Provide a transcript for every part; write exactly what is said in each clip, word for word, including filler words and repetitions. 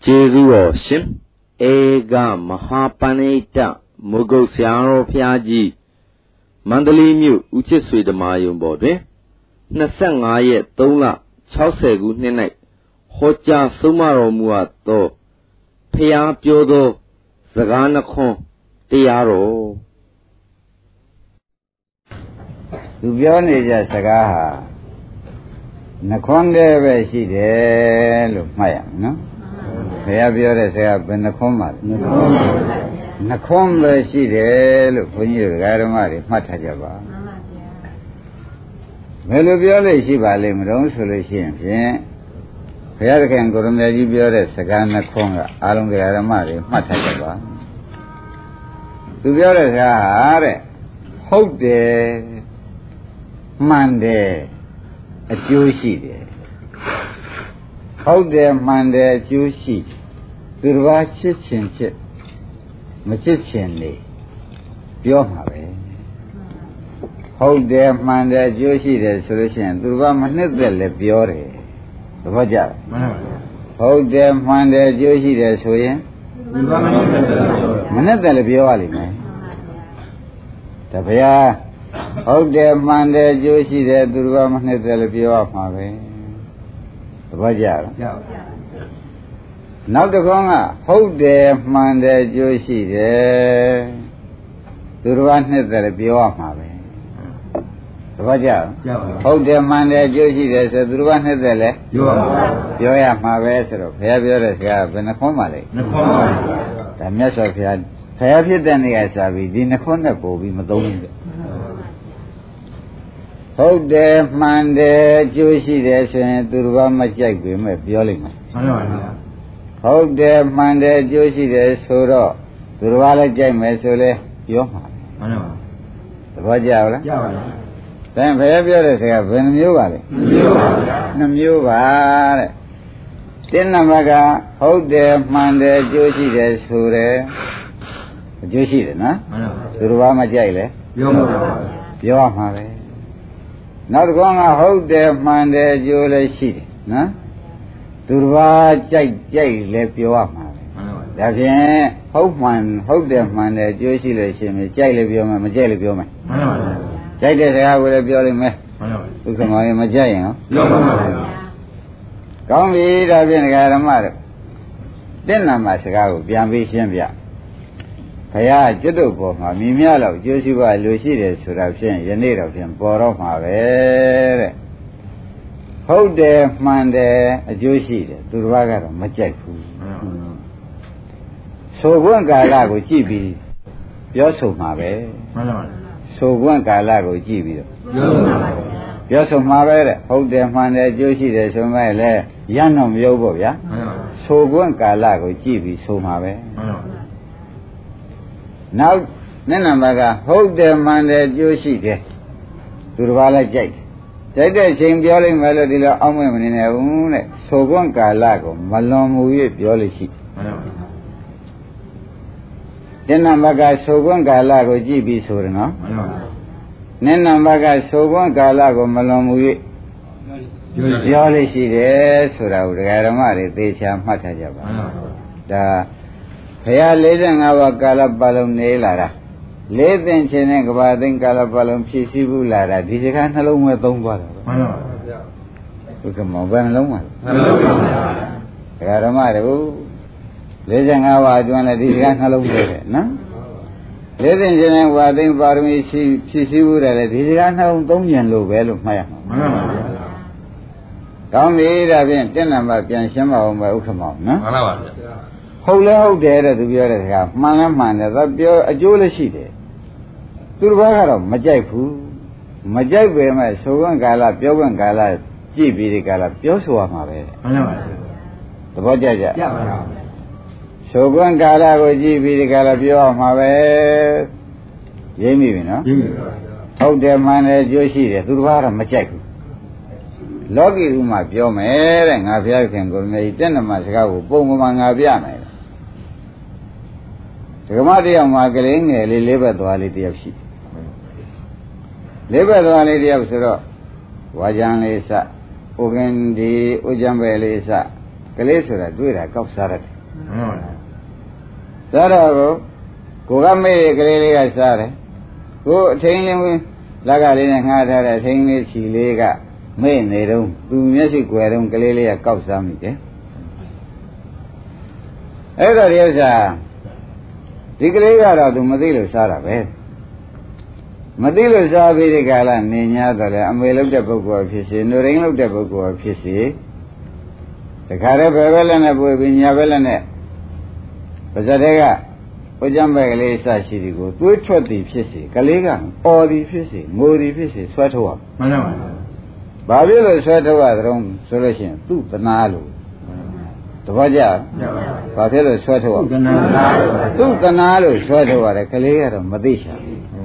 Jesu Shin Ega Mahapanita Mugos Yaro Piaji Mandali Mu Uchisui the Mayum Bodre Nasangaya Tola Chausegu Nene Hoja Sumaro Muato Pia Piodo Sagana Kon Tiaro Lubione Sagaha Nakonde Veshide Look Maya, no? Pia Biore Saga Benacoma Nakom Veshide look when you Garamari Matajaba Melubiole Shiba Limron Solution, Pia can go to Biore Sagana Konga along the Garamari Matajaba Lubiore Sahare Hope de Monday a Jewish How there Monday Jewish Durva Chichin Chip Machichin Biomabe How there Monday Jewish solution Durva Manizelle Biore the Vaja How there Monday Jewish Soyan Manizelle Bioli the Pia How there Monday Jewish Durva Manizelle Biomabe the Vaja Now the Gonga, how there Monday Jewish Durva Manizelle Biomabe the Vaja How there Monday Jewish Durva Manizelle Bioya Mabe, Fabius Benacomale the mess of Yad Fabius than the Asabi, Dinacona Bobby Madonna. How there Monday Jewish Durva Majak Biolima. How there Monday Jewish Soro Durvala Jamesole Yoma. The Vaja Then Fabius have been new valley. Namu Valley. Then Namaga, how there Monday Jewish Sure Jewish, na? Durva Majale Yoma. Not going to hold their mind as you lay sheet, no? Durva Jai Jai left you up. That's it. Hope man, hold their mind as you see the same, Jai left your man, Jai left your man. Jai does I will have your man. Look at my Jai, no? Come eat, I've been a garamar. Then I'm a cigar, Biambi Shambia. Kaya Judo, Mimialo, Joshua Lucides, should have seen the need of him, Boro Mave. How there Monday a Joshi, Durvaga, Majak. So one Galago Gibi, Yoso Mave. So one Galago Gibi. Yoso Mave, how there Monday Joshi, there's so my lay, Yanom Yobo, ya? So one Galago Gibi, so Mave. Now, Nanamaga, hold their mind at Yoshi, Durvala Jake. Take the same yelling melody of women in a wound, so one Galago, Malom with Yolishi. Nanamaga, so one Galago, G B Surino. Nanamaga, so one Galago, Malom with Yolishi, there, so I would get a married, they shall Matajaba. The Paya Legend our Galabalum Nelara. Legend Chenek Badin Galabalum Chisibu Lara. Did you can't alone with Dumba? Look at Moban Loma. Garamaro. Legend our Adwana did you can't alone with it, no? Legend Chenek Badin Barmi Chisibu Lara. Did you can't alone Domian Lobel of Maya? Come here, I've been ten number Pianshama on my Ukamo, no? How loud there to be a man, man, a jewel sheet. Turvagaro, Majaku, Majak, so one gala, Piogan gala, G B the gala, Piosua Mare. The Bajaja. So one gala, G B the gala, Pio Mare. Jamie, no? How their man as Yoshi, Turvara, Majaku. Logi Uma, Pio Mare, and Avia can go make ten of my Chicago, Bomang Aviana. Gamadi of Margaring, a labor duality of sheep. Labor duality of Suro, Wajan Lisa, Ugan di Ujambe Lisa, Kalesura, Dura, Kopsarat. စားတော့ကိုကမေးကလေးလေးကစားတယ်ကိုအထင်းလေးဝင်လက်ကလေးနဲ့ငှားထားတဲ့အထင်းလေးချီလေးကမေ့နေတော့သူမျက်စိကွယ်တော့ကလေးလေးကကောက်စားမိတယ်အဲ့တော့ဒီဥစ္စာဒီကလေးကတော့သူမသိလို့စားတာပဲမသိလို့စားပြီးဒီကလာနေ냐တော့လေအမေလောက်တဲ့ပုဂ္ဂိုလ်ဖြစ်စေနှုတ်ရင်းလောက်တဲ့ပုဂ္ဂိုလ်ဖြစ်စေတခါတည်းဘယ်ဘက်လက်နဲ့ပွေပြီးညာဘက်လက်နဲ့ပါဇက်တဲ့ကဘုကြမ်းပဲကလေးစရှိသည်ကိုသွေးထွက်သည်ဖြစ်စေကလေးကအော်သည်ဖြစ်စေငိုသည်ဖြစ်စေဆွဲထုတ်ရမှန်ပါဘူးဘာဖြစ်လို့ဆွဲထုတ်ရသလဲဆိုလို့ရှိရင်သူ့တနာလို့တပည့်ကြဘာဖြစ်လို့ဆွဲထုတ်ရသူ့တနာလို့ဆွဲထုတ်ရတယ်ကလေးကတော့မသိချာ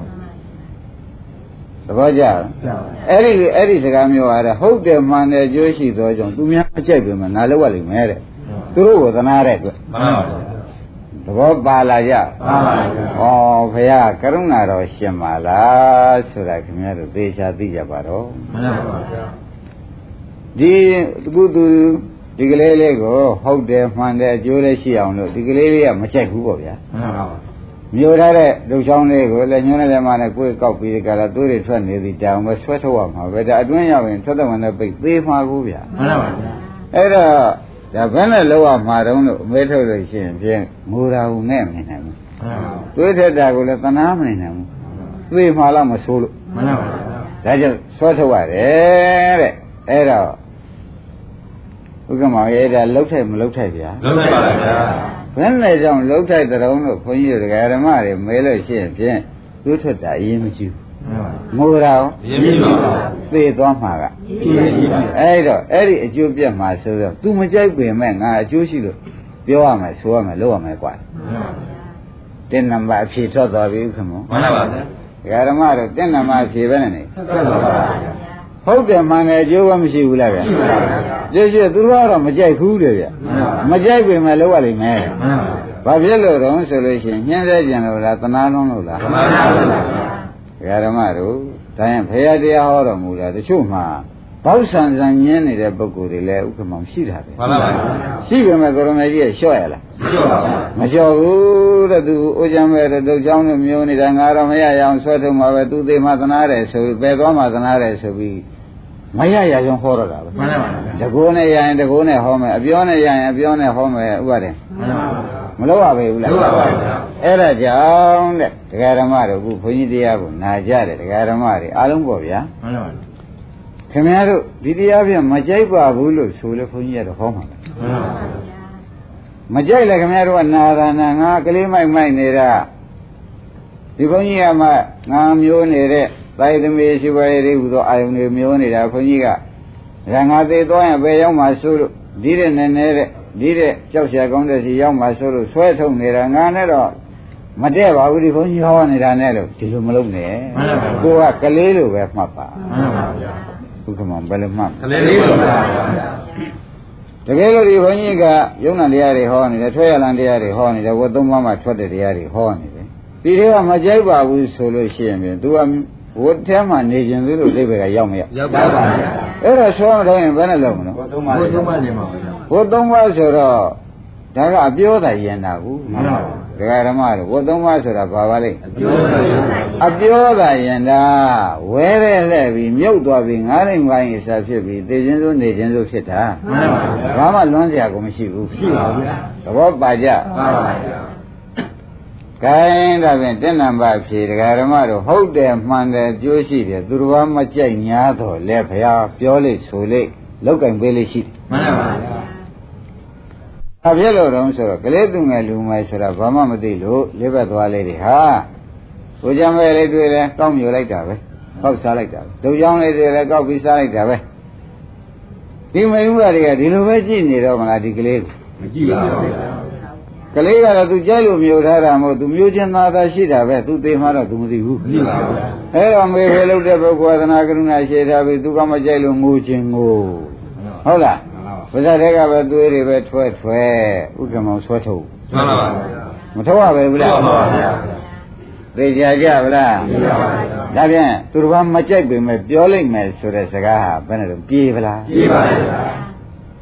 သဘောကျအဲ့ဒီအဲ့ဒီစကားမျိုးအားဟုတ်တယ်မှန်တယ်ကြိုးရှိသောကြောင့်သူများအကြိုက်ပြီမှငါလောက်ရလိမ့်မယ်တဲ့သူတို့ကိုသနာတဲ့အတွက်မှန်ပါပါသဘောပါလာကြပါပါဩဘုရားကရုဏာတော်ရှင်ပါလားဆိုတာခင်ဗျားတို့သေချာသိကြပါတော့မှန်ပါပါဒီကုသူဒီကလေးလေးကိုဟုတ်တယ်မှန်တယ်အကျိုးလေးရှိအောင်လို့ဒီကလေးလေးကမကြိုက်ဘူးပေါ့ဗျာမှန်ပါပါမျိုးထားတဲ့ဒုချောင်းလေးကိုလည်းညှိုးနဲ့လည်းမနဲ့ကိုယ်ကောက်ပြီးကြတာသွေးတွေထွက်နေသည်တောင်ပဲဆွဲထုတ်ရမှာပဲဒါအတွင်းရောက်ရင်ထွက်တဲ့ဝင်တဲ့ပိတ်သေးမှာကိုဗျာမှန်ပါပါအဲ့တော့ဒါဘယ်နဲ့လောက်ရမှာတုံးလို့အမဲထုတ်လို့ရှိရင်ဖြင့်ငိုတာကိုနဲ့မနေနိုင်ဘူးသွေးထက်တာကိုလည်းတနာမနေနိုင်ဘူးသွေးမှလာမဆိုးလို့မှန်ပါပါဒါကြောင့်ဆွဲထုတ်ရတယ်တဲ့အဲ့တော့ဥက္ကမောင်ရဲ့ဒါလှုပ်ထိုက်မလှုပ်ထိုက်ဗျာလှုပ်ထိုက်ပါဗျာဘယ်နဲ့ကြောင့်လှုပ်ထိုက်တဲ့တုံးလို့ခွန်ကြီးတို့ဓမ္မတွေမဲလို့ရှိရင်ဖြင့်သွေးထွက်တာအရင်မကြည့်ဘူးငိုတာရောအရင်မကြည့်ပါဘူးသေသွားမှာကအဲ့တော့အဲ့ဒီအကျိုးပြတ်မှာဆိုတော့ तू မကြိုက်ပင်မဲ့ငါအကျိုးရှိလို့ပြောရမယ်ဆိုရမယ်လုပ်ရမယ်ကွာတင်းနံပါတ်အဖြေထွက်သွားပြီခမောမှန်ပါဗျာဓမ္မတို့တင်းနံပါတ်အဖြေပဲနဲ့ထွက်သွားပါဗျာဟုတ်တယ်မှန်တယ်အကျိုးကမရှိဘူးလားဗျာရှိပါဗျာရှိရှိသူတို့ကတော့မကြိုက်ဘူးတဲ့ဗျာမကြိုက်ပင်မဲ့လုပ်ရလိမ့်မယ်ဘာဖြစ်လို့တော့ဆိုလို့ရှိရင်ညှင်းသေးကြံလို့လားတနာလုံးလို့လားတနာလုံးပါဗျာဓမ္မတို့ဒါရင်ဘုရားတရားဟောတော်မူတာတချို့မှာဘောက်ဆန်ဆန်ညင်းနေတဲ့ပုဂ္ဂိုလ်တွေလည်းဥက္ကမောင်ရှိတာပဲမှန်ပါပါရှိပေမဲ့ကိုရမေကြီးကလျှော့ရလားမလျှော့ပါဘူးမလျှော့ဘူးတဲ့သူအိုချမ်းပဲတဲ့တုတ်ချောင်းနဲ့မျိုးနေတာငါတော့မရရအောင်ဆွဲထုတ်မှာပဲသူသေးမှသနာတယ်ဆိုပြီးပယ်သွားမှသနာတယ်ဆိုပြီးမရရအောင်ဟောတော့တာပဲမှန်ပါပါတကိုးနဲ့ရရင်တကိုးနဲ့ဟောမယ်အပြောနဲ့ရရင်အပြောနဲ့ဟောမယ်ဥပါတယ်မှန်ပါပါမလို့ရပဲဘူးလားမှန်ပါပါအဲ့ဒါကြောင့်တဲ့တရားဓမ္မတို့ခုဘုန်းကြီးတရားကိုနာကြတယ်တရားဓမ္မတွေအားလုံးပေါ့ဗျာမှန်ပါပါခင်ဗျားတို့ဒီတရားဖြင့်မကြိုက်ပါဘူးလို့ဆိုလေဘုန်းကြီးကတော့ဟောမှာပဲမှန်ပါပါမကြိုက်လေခင်ဗျားတို့ကနာတာနာငါကလေးမိုက်မိုက်နေတာဒီဘုန်းကြီးကမှငါမျိုးနေတဲ့တိုက်သမီးရှိပါရဲ့ဟူသောအာယုန်တွေမျိုးနေတာဘုန်းကြီးကရငါသေးသွားရင်ဘယ်ရောက်မှဆိုလို့ဒီတဲ့နဲ့နဲ့ဒီတဲ့ကြောက်ရှာကောင်းတဲ့စီရောက်မှဆိုလို့ဆွဲထုတ်နေတာငါနဲ့တော့မတည့်ပါဘူးဒီဘုန်းကြီးဟောနေတာနဲ့လို့ဒီလိုမလုပ်နဲ့ကိုကကလေးလိုပဲမှတ်ပါမှန်ပါဗျာဥက္ကမောင်ဘယ်လိုမှတ်ကလေးလိုပါဗျာတကယ်လို့ဒီဘုန်းကြီးကယုံနာတရားတွေဟောနေတယ်ထွက်ရလန်တရားတွေဟောနေတယ်ဝတ်သုံးပါးမှထွက်တဲ့တရားတွေဟောနေတယ်ဒီတွေကမကြိုက်ပါဘူးဆိုလို့ရှိရင်သူကဝတ်ထဲမှာနေခြင်းသေးလို့အိဗေကရောက်မရောက်ရောက်ပါပါဗျာအဲ့တော့ဆောင်းတော့ရင်ဘယ်နဲ့လုပ်မလဲဝတ်သုံးပါးဝတ်သုံးပါးနေမှာပါဗျာဝတ်သုံးပါးဆိုတော့ဒါကအပြောတာယဉ်တာဘူးမှန်ပါပါဒကာဓမ္မတို့ဝတ်သုံးပါးဆိုတာဘာပါလဲအပြောတာယဉ်တာအပြောတာယဉ်တာဝဲတဲ့လှဲ့ပြီးမြုပ်သွားပြီးငားတိုင်းငားရင်စားဖြစ်ပြီးသိခြင်းစိုးနေခြင်းစိုးဖြစ်တာမှန်ပါပါဘာမှလွန်စရာကိုမရှိဘူးရှိပါဗျာသဘောပါကြပါပါဗျာခိုင်းဒါဖြင့်တဏ္ဍပါဖြေဒကာဓမ္မတို့ဟုတ်တယ်မှန်တယ်ကြိုးရှိတယ်သူတော်ဘာမကြိုက်ညာတော့လဲဘုရားပြောလိမ့်ဆိုလိမ့်လောက်ကင်ပေးလိမ့်ရှိတယ်မှန်ပါဗျာအပြည့်လို့တော့ဆိုတော့ကလေးသူငယ်လူငယ်ဆိုတာဘာမှမသိလို့လေးဘက်သွားလေးတွေဟာကိုကြမ်းပဲလေးတွေ့လဲကောက်မြူလိုက်တာပဲကောက်စားလိုက်တာပဲဒုံချောင်းလေးတွေလည်းကောက်ပြီးစားလိုက်တာပဲဒီမိန်းမတွေကဒီလိုပဲကြည့်နေတော့မလားဒီကလေးမကြည့်ပါဘူးကလေးကတော့သူကြိုက်လို့မျိုးထားတာမဟုတ်သူမျိုးချင်းသားသာရှိတာပဲသူသိမှတော့သူမသိဘူးမသိပါဘူးအဲတော့မေဖေလို့တဲ့ပုဂ္ဂိုလ်သနာကရုဏာရှိထားပြီးသူကမကြိုက်လို့ငိုခြင်းငိုဟုတ်လားပါဇက်တွေကပဲသွေးတွေပဲထွဲထွဲဥက္ကမောင်ဆွဲထုတ်မှန်ပါပါမထုတ်ရပဲဘူးလားမှန်ပါပါသိကြကြဗလားသိပါပါဒါဖြင့်သူတော်ဘာမကြိုက်ပေမဲ့ပြောလိုက်မယ်ဆိုတဲ့စကားဟာဘယ်နဲ့တော့ပြေးဗလားပြေးပါပါ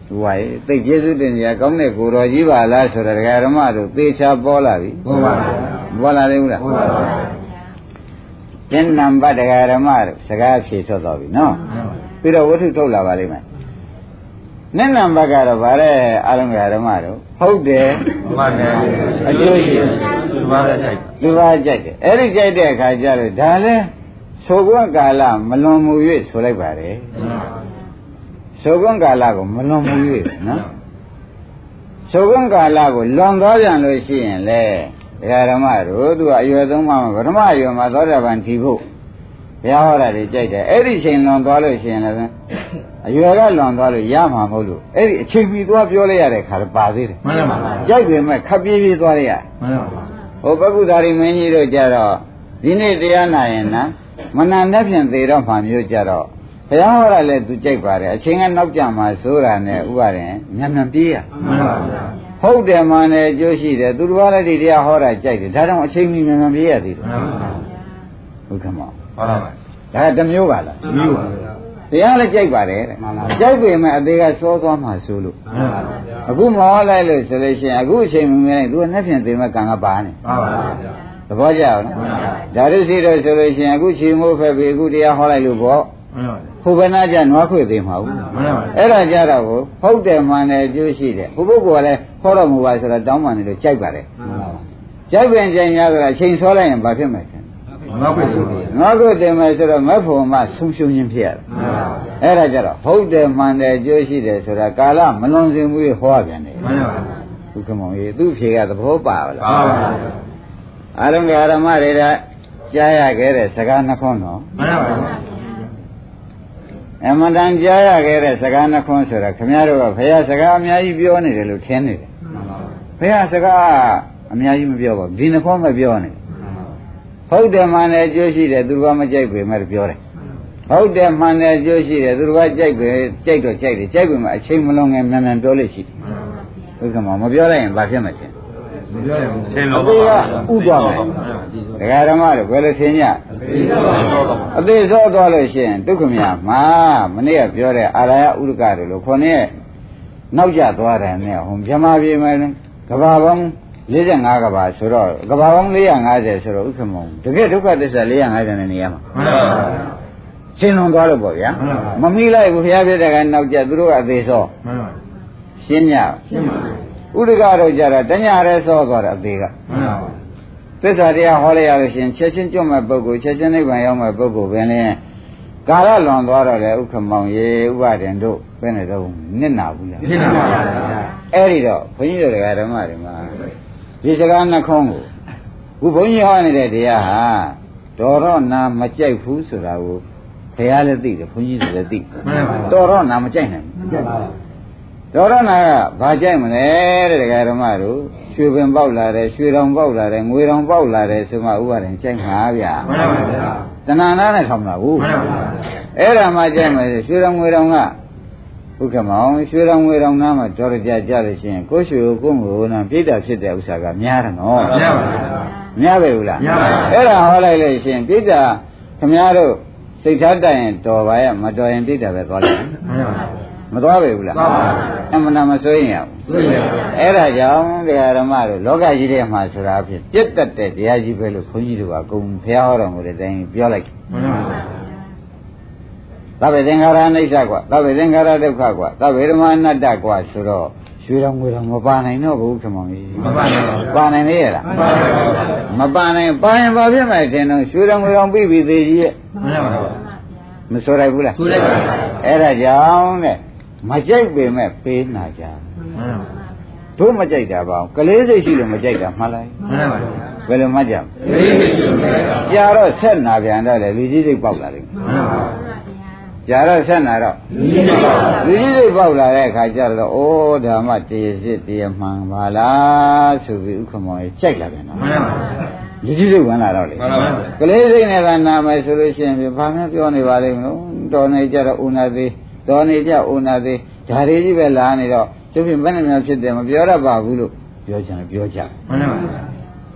ဝိုင်းသိကျေစုတင်ကြီးကောင်းတဲ့ကိုတော်ကြီးပါလားဆိုတော့ဒကာဓမ္မတို့သေချာပေါ်လာပြီပေါ်ပါဘူးပေါ်လာတယ်ဘူးလားပေါ်ပါဘူးကျင့်နံပါတ်ဒကာဓမ္မတို့စကားဖြေထွက်သွားပြီနော်ပြီးတော့ဝတ္ထုထုတ်လာပါလိမ့်မယ်နင့်နံပါတ်ကတော့ဗါတဲ့အာလုံးဒကာဓမ္မတို့ဟုတ်တယ်မှန်တယ်အကျိုးရှိလူပါကြိုက်လူပါကြိုက်တယ်အဲ့ဒီကြိုက်တဲ့အခါကျတော့ဒါလဲဆိုကွန်းကာလမလွန်မူ၍ဆိုလိုက်ပါတယ်ဆိုကွန်းကာလကိုမလွန်မူ၍နော်ဆိုကွန်းကာလကိုလွန်သွားပြန်လို့ရှိရင်လေဒကာဓမ္မတို့သူကအရွယ်သုံးပါးမှာပထမအရွယ်မှာသောတာပန်ထီဖို့ဘုရားဟောတာတွေကြိုက်တယ်အဲ့ဒီချိန်လွန်သွားလို့ရှိရင်လည်းအရွယ်ကလွန်သွားလို့ရမှာမဟုတ်လို့အဲ့ဒီအချိန်ပြီးသွားပြောလိုက်ရတဲ့ခါတော့ပါသေးတယ်မှန်ပါပါကြိုက်ပေမဲ့ခပ်ပြေးပြေးသွားရမှန်ပါပါဟိုပက္ခုသာရိမင်းကြီးတို့ကြတော့ဒီနေ့တရားနာရင်နာမနန္တဖြင့်သေတော့မှမျိုးကြတော့ဘုရားဟောတာလည်းသူကြိုက်ပါတယ်အချိန်ကနောက်ကျမှဆိုတာနဲ့ဥပါရင်မြန်မြန်ပြေးရမှန်ပါဗျာဟုတ်တယ်မှန်တယ်အကျိုးရှိတယ်သူတစ်ပါးလည်းဒီတရားဟောတာကြိုက်တယ်ဒါကြောင့်အချိန်မီမြန်မြန်ပြေးရသေးတယ်မှန်ပါဗျာဟုတ်ကဲ့မောဟုတ်ပါပါဒါတစ်မျိုးပါလားတစ်မျိုးပါဗျာတရားလည်းကြိုက်ပါတယ်တဲ့ကြိုက်ပေမဲ့အသေးကစောသွားမှဆိုလို့မှန်ပါဗျာအခုမဟောလိုက်လို့ဆိုလို့ရှိရင်အခုအချိန်မီမြန်သူကနှက်ဖြင့်သေမဲ့ကံကပါနေမှန်ပါဗျာသဘောကျအောင်နော်ဒါရစီတော့ဆိုလို့ရှိရင်အခုချီမိုးဖက်ပြီးအခုတရားဟောလိုက်လို့ပေါ့ဟိုဘယ်နာကြနွားခွေသေးမှာဘူးအဲ့ဒါကြတော့ကိုဟုတ်တယ်မှန်တယ်အကျိုးရှိတယ်ဘုပုဂ္ဂိုလ်ကလည်းဟောတော်မူပါဆိုတော့တောင်းပန်နေလို့ကြိုက်ပါတယ်ကြိုက်ပင်ကြင်ရဆိုတော့အချိန်စောလိုက်ရင်ဘာဖြစ်မှာလဲနွားခွေသေးနွားခွေသေးမယ်ဆိုတော့မက်ဖို့မှဆုံးရှုံးခြင်းဖြစ်ရတယ်အဲ့ဒါကြတော့ဟုတ်တယ်မှန်တယ်အကျိုးရှိတယ်ဆိုတာကာလမလွန်စင်ဘူးဟောပြန်တယ်မှန်ပါဘူးသူကမောင်ကြီးသူ့ဖြေကသဘောပါလားပါပါအားလုံးကဓမ္မတွေကကြားရခဲ့တဲ့စကားနှခွန်းတော့မှန်ပါပါအမှန်တန်ကြားရခဲ့တဲ့စကားနှခွန်းဆိုတာခင်ဗျားတို့ကဘုရားစကားအများကြီးပြောနေတယ်လို့ထင်နေတယ်ဘုရားစကားအများကြီးမပြောပါဘူးဒီနှခွန်းပဲပြောနေဟုတ်တယ်မှန်တယ်အကျိုးရှိတယ်သူတို့ကမကြိုက်ပေမဲ့ပြောတယ်ဟုတ်တယ်မှန်တယ်အကျိုးရှိတယ်သူတို့ကကြိုက်ပေကြိုက်တော့ကြိုက်တယ်ကြိုက်ပေမဲ့အချိန်မလွန်ငယ်မြန်မြန်ပြောလို့ရှိတယ်ဟုတ်ကဲ့မပြောလိုက်ရင်ဘာဖြစ်မှာလဲမပြောရဘူးဆင်းလို့ပါဥသွားမယ်ဒကာဓမ္မတို့ဘယ်လိုဆင်းညအသေးစောသွားလို့ရှိရင်ဒုက္ခမြမှာမနေ့ကပြောတဲ့အာရယဥဒကတို့လို့ခေါင်းနဲ့နောက်ကျသွားတယ်နဲ့ဟိုမြမပြေမယ်ကဘာပေါင်း၄၅ကဘာဆိုတော့ကဘာပေါင်း၄၅၀ဆိုတော့ဥက္ကမုံတကယ်ဒုက္ခသစ္စာ၄၅၀နဲ့နေရမှာမှန်ပါပါရှင်းလွန်သွားလို့ပေါ့ဗျာမမိလိုက်ဘူးဘုရားပြတဲ့ကနောက်ကျသူတို့ကအသေးစောမှန်ပါရှင်းညရှင်းပါဥဒကတော့ကြတာတညရဲစောသွားတာအသေးကမှန်ပါဘူးသစ္စာတရားဟောလိုက်ရလို့ရှင်ချက်ချင်းကျွတ်မဲ့ပုဂ္ဂိုလ်ချက်ချင်းနိဗ္ဗာန်ရောက်မဲ့ပုဂ္ဂိုလ်ပဲလေကာလလွန်သွားတော့လေဥက္ကမောင်ရေဥပဒင်တို့ဘယ်နဲ့တော့နစ်နာဘူးလားနစ်နာပါဗျာအဲ့ဒီတော့ဘုန်းကြီးတို့ဓမ္မတွေမှာဒီစကားနှခုံးကိုခုဘုန်းကြီးဟောနေတဲ့တရားဟာတော်တော့နာမကြိုက်ဘူးဆိုတာကိုဘုရားလည်းသိတယ်ဘုန်းကြီးတွေလည်းသိတော်တော့နာမကြိုက်နိုင်ဘူးတော်ရနာကဘာကြိုက်မလဲတဲ့ဒကာဓမ္မတို့ရွှေပင်ပေါက်လာတယ်ရွှေတောင်ပေါက်လာတယ်ငွေတောင်ပေါက်လာတယ်ဆိုမှဥပါဒင်ကြိုက်မှာဗျာမှန်ပါဗျာတဏှာနာနဲ့ထောင်တာဘူးမှန်ပါဗျာအဲ့ဒါမှကြိုက်မယ်ရွှေတောင်ငွေတောင်ကဥက္ကမောင်ရွှေတောင်ငွေတောင်နားမှာတော်ကြကြလို့ရှိရင်ကိုရွှေကိုကိုငွေနာပြိတ္တာဖြစ်တဲ့ဥစ္စာကများတယ်နော်များပါဗျာများပဲဘူးလားများပါဗျာအဲ့ဒါဟောလိုက်လို့ရှိရင်ပြိတ္တာခမည်းတော်စိတ်ထားတတ်ရင်တော်ပါရဲ့မတော်ရင်ပြိတ္တာပဲသွားလိုက်မှန်ပါဗျာမသွားပေဘူးလားသွားပါဘူးအမှန်တမ်းမစိုးရင်ရဘူးအဲ့ဒါကြောင့်တရားဓမ္မတို့လောကကြီးထဲမှာဆိုတာအဖြစ်ပြတ်တက်တဲ့တရားကြီးပဲလို့ခွန်ကြီးတို့ကအကုန်ဖျားဟောတော်မူတဲ့အတိုင်းပြောလိုက်မှန်ပါဘူးသဗ္ဗေသင်္ခါရအိဋ္ဌကွာသဗ္ဗေသင်္ခါရဒုက္ခကွာသဗ္ဗေဓမ္မအနတ္တကွာဆိုတော့ရွှေတော်ငွေတော်မပါနိုင်တော့ဘူးခမောင်ကြီးမပါနိုင်ပါဘူးပါနိုင်လေရလားမပါနိုင်ပါရင်ဘာဖြစ်မှာထင်တော့ရွှေတော်ငွေတော်ပြီးပြီသေးကြီးရဲ့မှန်ပါဘူးမဆိုရဘူးလားဆိုရပါဘူးအဲ့ဒါကြောင့်တဲ့မကြိုက်ပေမဲ့ပေးနာကြတို့မကြိုက်တာပေါ့ကလေးစိတ်ရှိလို့မကြိုက်တာမှန်လားမှန်ပါပါဘယ်လိုမှကြကလေးစိတ်ရှိလို့မကြိုက်တာကြာတော့ဆက်နာပြန်တော့လေလူကြီးစိတ်ပေါက်လာလိမ့်မယ်မှန်ပါပါကြာတော့ဆက်နာတော့လူကြီးစိတ်ပေါက်လာလူကြီးစိတ်ပေါက်လာတဲ့အခါကျတော့အိုးဓမ္မတည်စစ်တည်မှန်ပါလားဆိုပြီးဥက္ကမောကြီးကြိုက်လာပြန်တော့မှန်ပါပါလူကြီးစိတ်ဝင်လာတော့လေမှန်ပါပါကလေးစိတ်နဲ့ကနာမယ်ဆိုလို့ရှိရင်ဘာမှပြောနေပါလိမ့်မလို့တော်နေကြတော့ဥနာသေးတော်နေကြဥနာသေးဓာရီကြီးပဲလာနေတော့ကျုပ်ပြင်ဘယ်နဲ့များဖြစ်တယ်မပြောရပါဘူးလို့ပြောချင်ပြောကြမှန်ပါပါ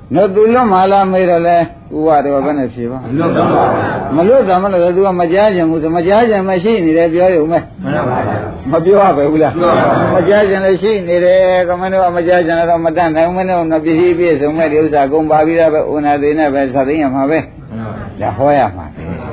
နော်သူလွတ်မှလားမေးတော့လဲဥပါတော့ဘယ်နဲ့ဖြေပါမလွတ်တာမလို့သူကမကြားကြဘူးဆိုမကြားကြမရှိနေတယ်ပြောရုံပဲမပြောရပဲဘူးလားမကြားကြလည်းရှိနေတယ်ကမင်းတို့ကမကြားကြတော့မတတ်နိုင်ဘူးမင်းတို့ကပစ္စည်းပြည့်စုံမဲ့ဒီဥစ္စာကုန်ပါပြီးတော့ပဲဥနာသေးနဲ့ပဲသသိရမှာပဲဒါဟောရမှာ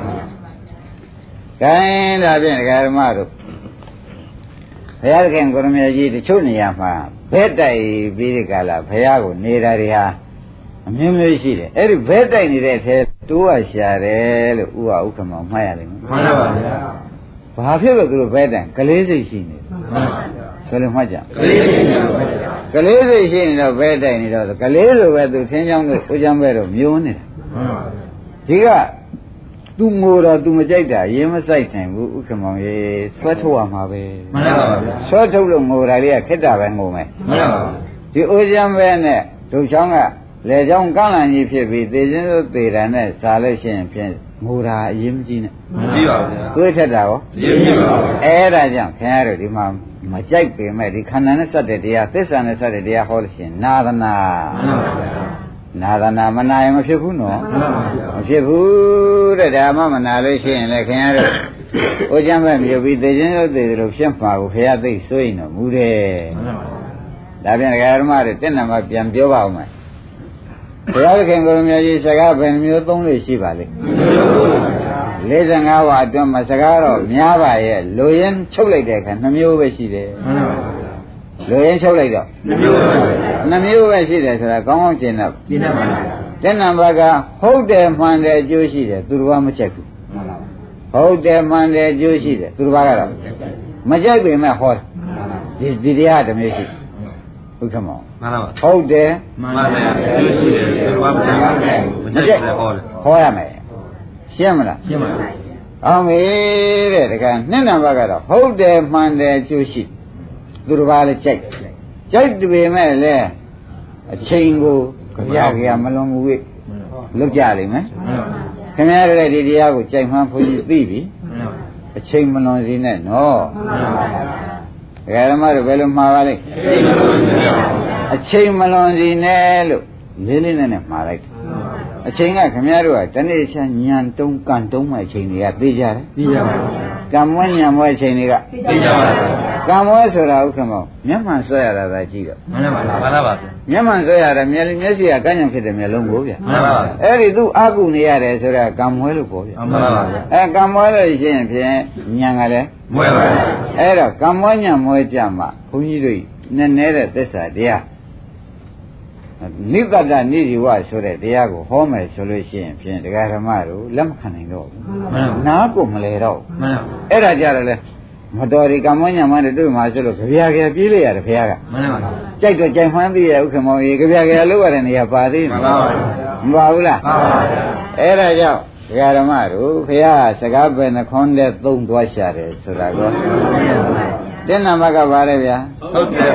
ကဲဒါဖြင့်ဒကာဓမ္မတို့ဘုရားခင်ကိုရမကြီးတချို့နေရာမှာဘဲတိုက်ပြီးဒီကလာဘုရားကိုနေတာတွေဟာအမျိုးမျိုးရှိတယ်အဲ့ဒီဘဲတိုက်နေတဲ့ထဲတိုးရရှာတယ်လို့ဥဟာဥက္ကမောမှားရလိမ့်မယ်မှန်ပါပါဗျာဘာဖြစ်လို့သူတို့ဘဲတိုင်ကလေးစိတ်ရှိနေဆိုလို့မှတ်ကြကလေးစိတ်ရှိနေတော့ဘဲတိုင်နေတော့ကလေးလိုပဲသူထင်းချောင်းတို့ဦးချမ်းပဲတို့မျိုးနေတာဒီကသူငိုတော့သူမကြိုက်တာရင်မဆိုင်နိုင်ဘူးဥက္ကမောင်ရေဆွဲထုတ်ရမှာပဲမှန်ပါပါဗျာဆွဲထုတ်လို့ငိုတာလေးကခက်တာပဲငိုမယ်မှန်ပါပါဒီဦးချမ်းပဲနဲ့ဒုချောင်းကလေချောင်းကန့်လန့်ကြီးဖြစ်ပြီးသေခြင်းသို့သေတာနဲ့စားလို့ရှိရင်ဖြင့်ငိုတာအရင်မကြည့်နဲ့မကြည့်ပါဘူး။တွေးထက်တာရောအရင်မကြည့်ပါဘူး။အဲ့ဒါကြောင့်ခင်ဗျားတို့ဒီမှာမကြိုက်ပေမဲ့ဒီခန္ဓာနဲ့စတဲ့တရားသစ္စာနဲ့စတဲ့တရားဟောလို့ရှိရင်နာသနာမှန်ပါဗျာ။နာသနာမနာရင်မဖြစ်ဘူးနော်မှန်ပါဗျာ။မဖြစ်ဘူးတဲ့ဒါမှမနာလို့ရှိရင်လည်းခင်ဗျားတို့ဟိုကျမ်းပဲမြုပ်ပြီးသေခြင်းသို့သေတယ်လို့ဖြစ်မှာကိုခင်ဗျားသိစိုးရင်တော့မူတယ်မှန်ပါဗျာ။ဒါပြန်ဒကာဓမ္မတွေတက်နံပါတ်ပြန်ပြောပါဦးမယ်ဘုရားခင်ကိုရမကြီးစကားဘယ်မျိုးသုံးလို့ရှိပါလိမ့်လေးဆယ်ငါးပါးအတွင်းမှာစကားတော့များပါရဲ့လူရင်းချုပ်လိုက်တဲ့အခါနှမျိုးပဲရှိတယ်မှန်ပါပါလူရင်းချုပ်လိုက်တော့နှမျိုးပဲနှမျိုးပဲရှိတယ်ဆိုတာကောင်းကောင်းရှင်းတော့ရှင်းပါပါတဲ့နံပါတ်ကဟုတ်တယ်မှန်တယ်အကျိုးရှိတယ်သူတော်ဘာမချက်ဘူးမှန်ပါဟုတ်တယ်မှန်တယ်အကျိုးရှိတယ်သူတော်ဘာကတော့မကြိုက်ပေမဲ့ဟောတယ်ဒီဒီတရားတစ်မျိုးရှိဟုတ်ကဲ့မောမှန်ပါပါဟုတ်တယ်မှန်ပါပါကျိုးရှိတယ်ဘာမှမကြိုက်ဘူးမကြိုက်လည်းဟောတယ်ဟောရမယ်ရှင်းမလားရှင်းပါပြီအောင်ပြီတဲ့တကယ်နှစ်နံပါတ်ကတော့ဟုတ်တယ်မှန်တယ်ကျိုးရှိသူတစ်ပါးလည်းကြိုက်ကြိုက်တယ်မဲ့လေအချိန်ကိုကြရကြမလွန်ဘူးလွတ်ကြလိမ့်မယ်ခင်ဗျားတို့လည်းဒီတရားကိုကြိုက်မှန်းဘုန်းကြီးသိပြီအချိန်မလွန်စေနဲ့နော်ဒကာဓမ္မတို့ဘယ်လိုမှားပါလိမ့်အချိန်မလွန်စီနဲ့လို့လေးလေးနဲ့နဲ့မှားလိုက်အချိန်ကခင်ဗျားတို့ကတနေ့ချမ်းညံတုံးကန်တုံးမဲ့အချိန်တွေကသိကြတယ်သိကြပါဘူးကံမွေးညံမွေးအချိန်တွေကသိကြပါဘူးကံမွေးဆိုတာဥက္ကမောမျက်မှန်ဆွဲရတာသာကြည့်တော့မှန်ပါပါမှန်ပါပါမျက်မှန်ဆွဲရတာမျက်မျက်စိကကန့်ညံဖြစ်တဲ့မျက်လုံးကိုဗျမှန်ပါပါအဲ့ဒီသူအာကုနေရတယ်ဆိုတာကံမွေးလို့ပေါ့ဗျမှန်ပါပါအဲကံမွေးလို့ရှိရင်ဖြင့်ညံကလည်းမွေးပါဘူးအဲ့တော့ကံမွေးညံမွေးကြမှာဘုန်းကြီးတို့နည်းနည်းတဲ့သစ္စာတရားနိဗ္ဗာန်နိဒီဝဆိုတဲ့တရားကိုဟောမယ်ဆိုလို့ရှိရင်ဖြင့်တရားဓမ္မတို့လက်မခံနိုင်တော့ဘူးနားကိုမလဲတော့မှန်ပါဘူးအဲ့ဒါကြတော့လေမတော်ဒီကမ္မညမနဲ့တွေ့မှာဆိုလို့ကြပြကြပြေးလိုက်ရတယ်ခင်ဗျားကမှန်ပါဘူးကြိုက်တော့ကြိုက်မှန်းသိရဥက္ကမောင်ကြီးကြပြကြလောက်ရတဲ့နေရာပါသေးမှန်ပါဘူးမပါဘူးလားမှန်ပါဘူးအဲ့ဒါကြောင့်တရားဓမ္မတို့ခင်ဗျားစကားပဲနှခွန်းတဲ့သုံးသွားရှာတယ်ဆိုတာကောတဲ့နံပါတ်ကပါလေဗျာဟုတ်တယ်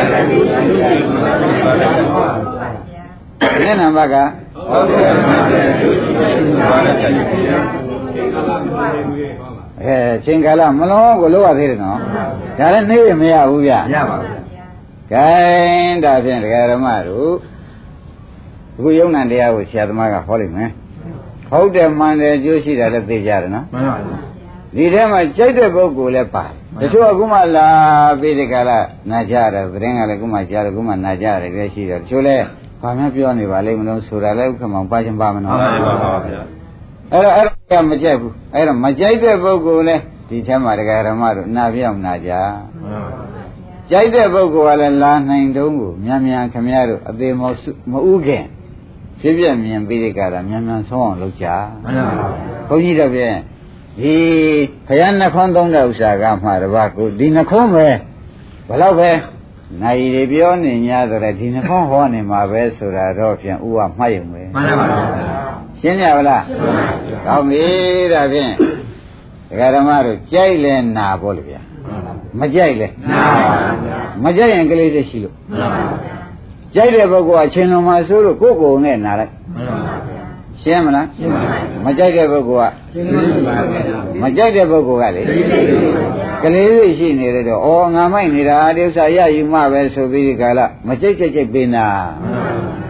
တဲ့နံပါတ်ကဟုတ်တယ်အဲချိန်ကာလမလုံးကိုလောက်ရသေးတယ်နော်ဒါလည်းနေရမရဘူးဗျရပါဘူးဂိုင်းဒါဖြင့်ဒကာဓမ္မတို့အခုယုံနာတရားကိုဆရာသမားကဟောလိုက်မယ်ဟုတ်တယ်မှန်တယ်အကျိုးရှိတာလည်းသိကြတယ်နော်မှန်ပါဘူးဒီထဲမှာကြိုက်တဲ့ပုဂ္ဂိုလ်လည်းပါတယ်တချို့အခုမှလာပြီးဒီကလာနာကြတယ်သတင်းကလည်းအခုမှကြားတယ်အခုမှနာကြတယ်လည်းရှိတယ်တချို့လည်းဘာမှပြောနေပါလိမ့်မလို့ဆိုတာလည်းဥက္ကမောင်ပါချင်ပါမနော်ဟုတ်ပါပါဗျာအဲ့တော့အဲ့ဒါမကြိုက်ဘူးအဲ့တော့မကြိုက်တဲ့ပုဂ္ဂိုလ်လည်းဒီထဲမှာဒကာဓမ္မတို့နာပြောင်းနာကြကြိုက်တဲ့ပုဂ္ဂိုလ်ကလည်းလာနိုင်တုံးကိုမြန်မြန်ခမရတို့အသေးမမဥခင်ဖြစ်ပြမြင်ပြီးဒီကလာမြန်မြန်ဆုံးအောင်လုပ်ကြမှန်ပါပါဘုန်းကြီးတို့ပြန်ဒီခရနှခွန်းသုံးတဲ့ဥစ္စာကမှတပါးကိုဒီနှခွန်းပဲဘယ်တော့ပဲနိုင်ရပြောနေ냐ဆိုတဲ့ဒီနှခွန်းဟောနေမှာပဲဆိုတာတော့ဖြင့်ဥကမှတ်ရုံပဲမှန်ပါပါရှင်းကြပါလားရှင်းပါပါကောင်းပြီဒါဖြင့်ဒကာဓမ္မတို့ကြိုက်လဲနာပေါ့လေဗျာမကြိုက်လဲနာပါဗျာမကြိုက်ရင်ကလေးတွေရှိလို့မှန်ပါပါကြိုက်တဲ့ပုဂ္ဂိုလ်အချင်းတော်မှာဆိုလို့ကိုယ်ကိုယ်နဲ့နာလိုက်မှန်ပါပါရှင်းမလားရှင်းပါပြီမကြိုက်တဲ့ပုဂ္ဂိုလ်ကမကြိုက်တဲ့ပုဂ္ဂိုလ်ကလေကလေးလေးရှိနေတယ်တော့ဩငါမိုက်နေတာဒီဥစ္စာရယူမှပဲဆိုပြီးဒီကလာမကြိုက်ကြိုက်ကြိုက်ပေးနာ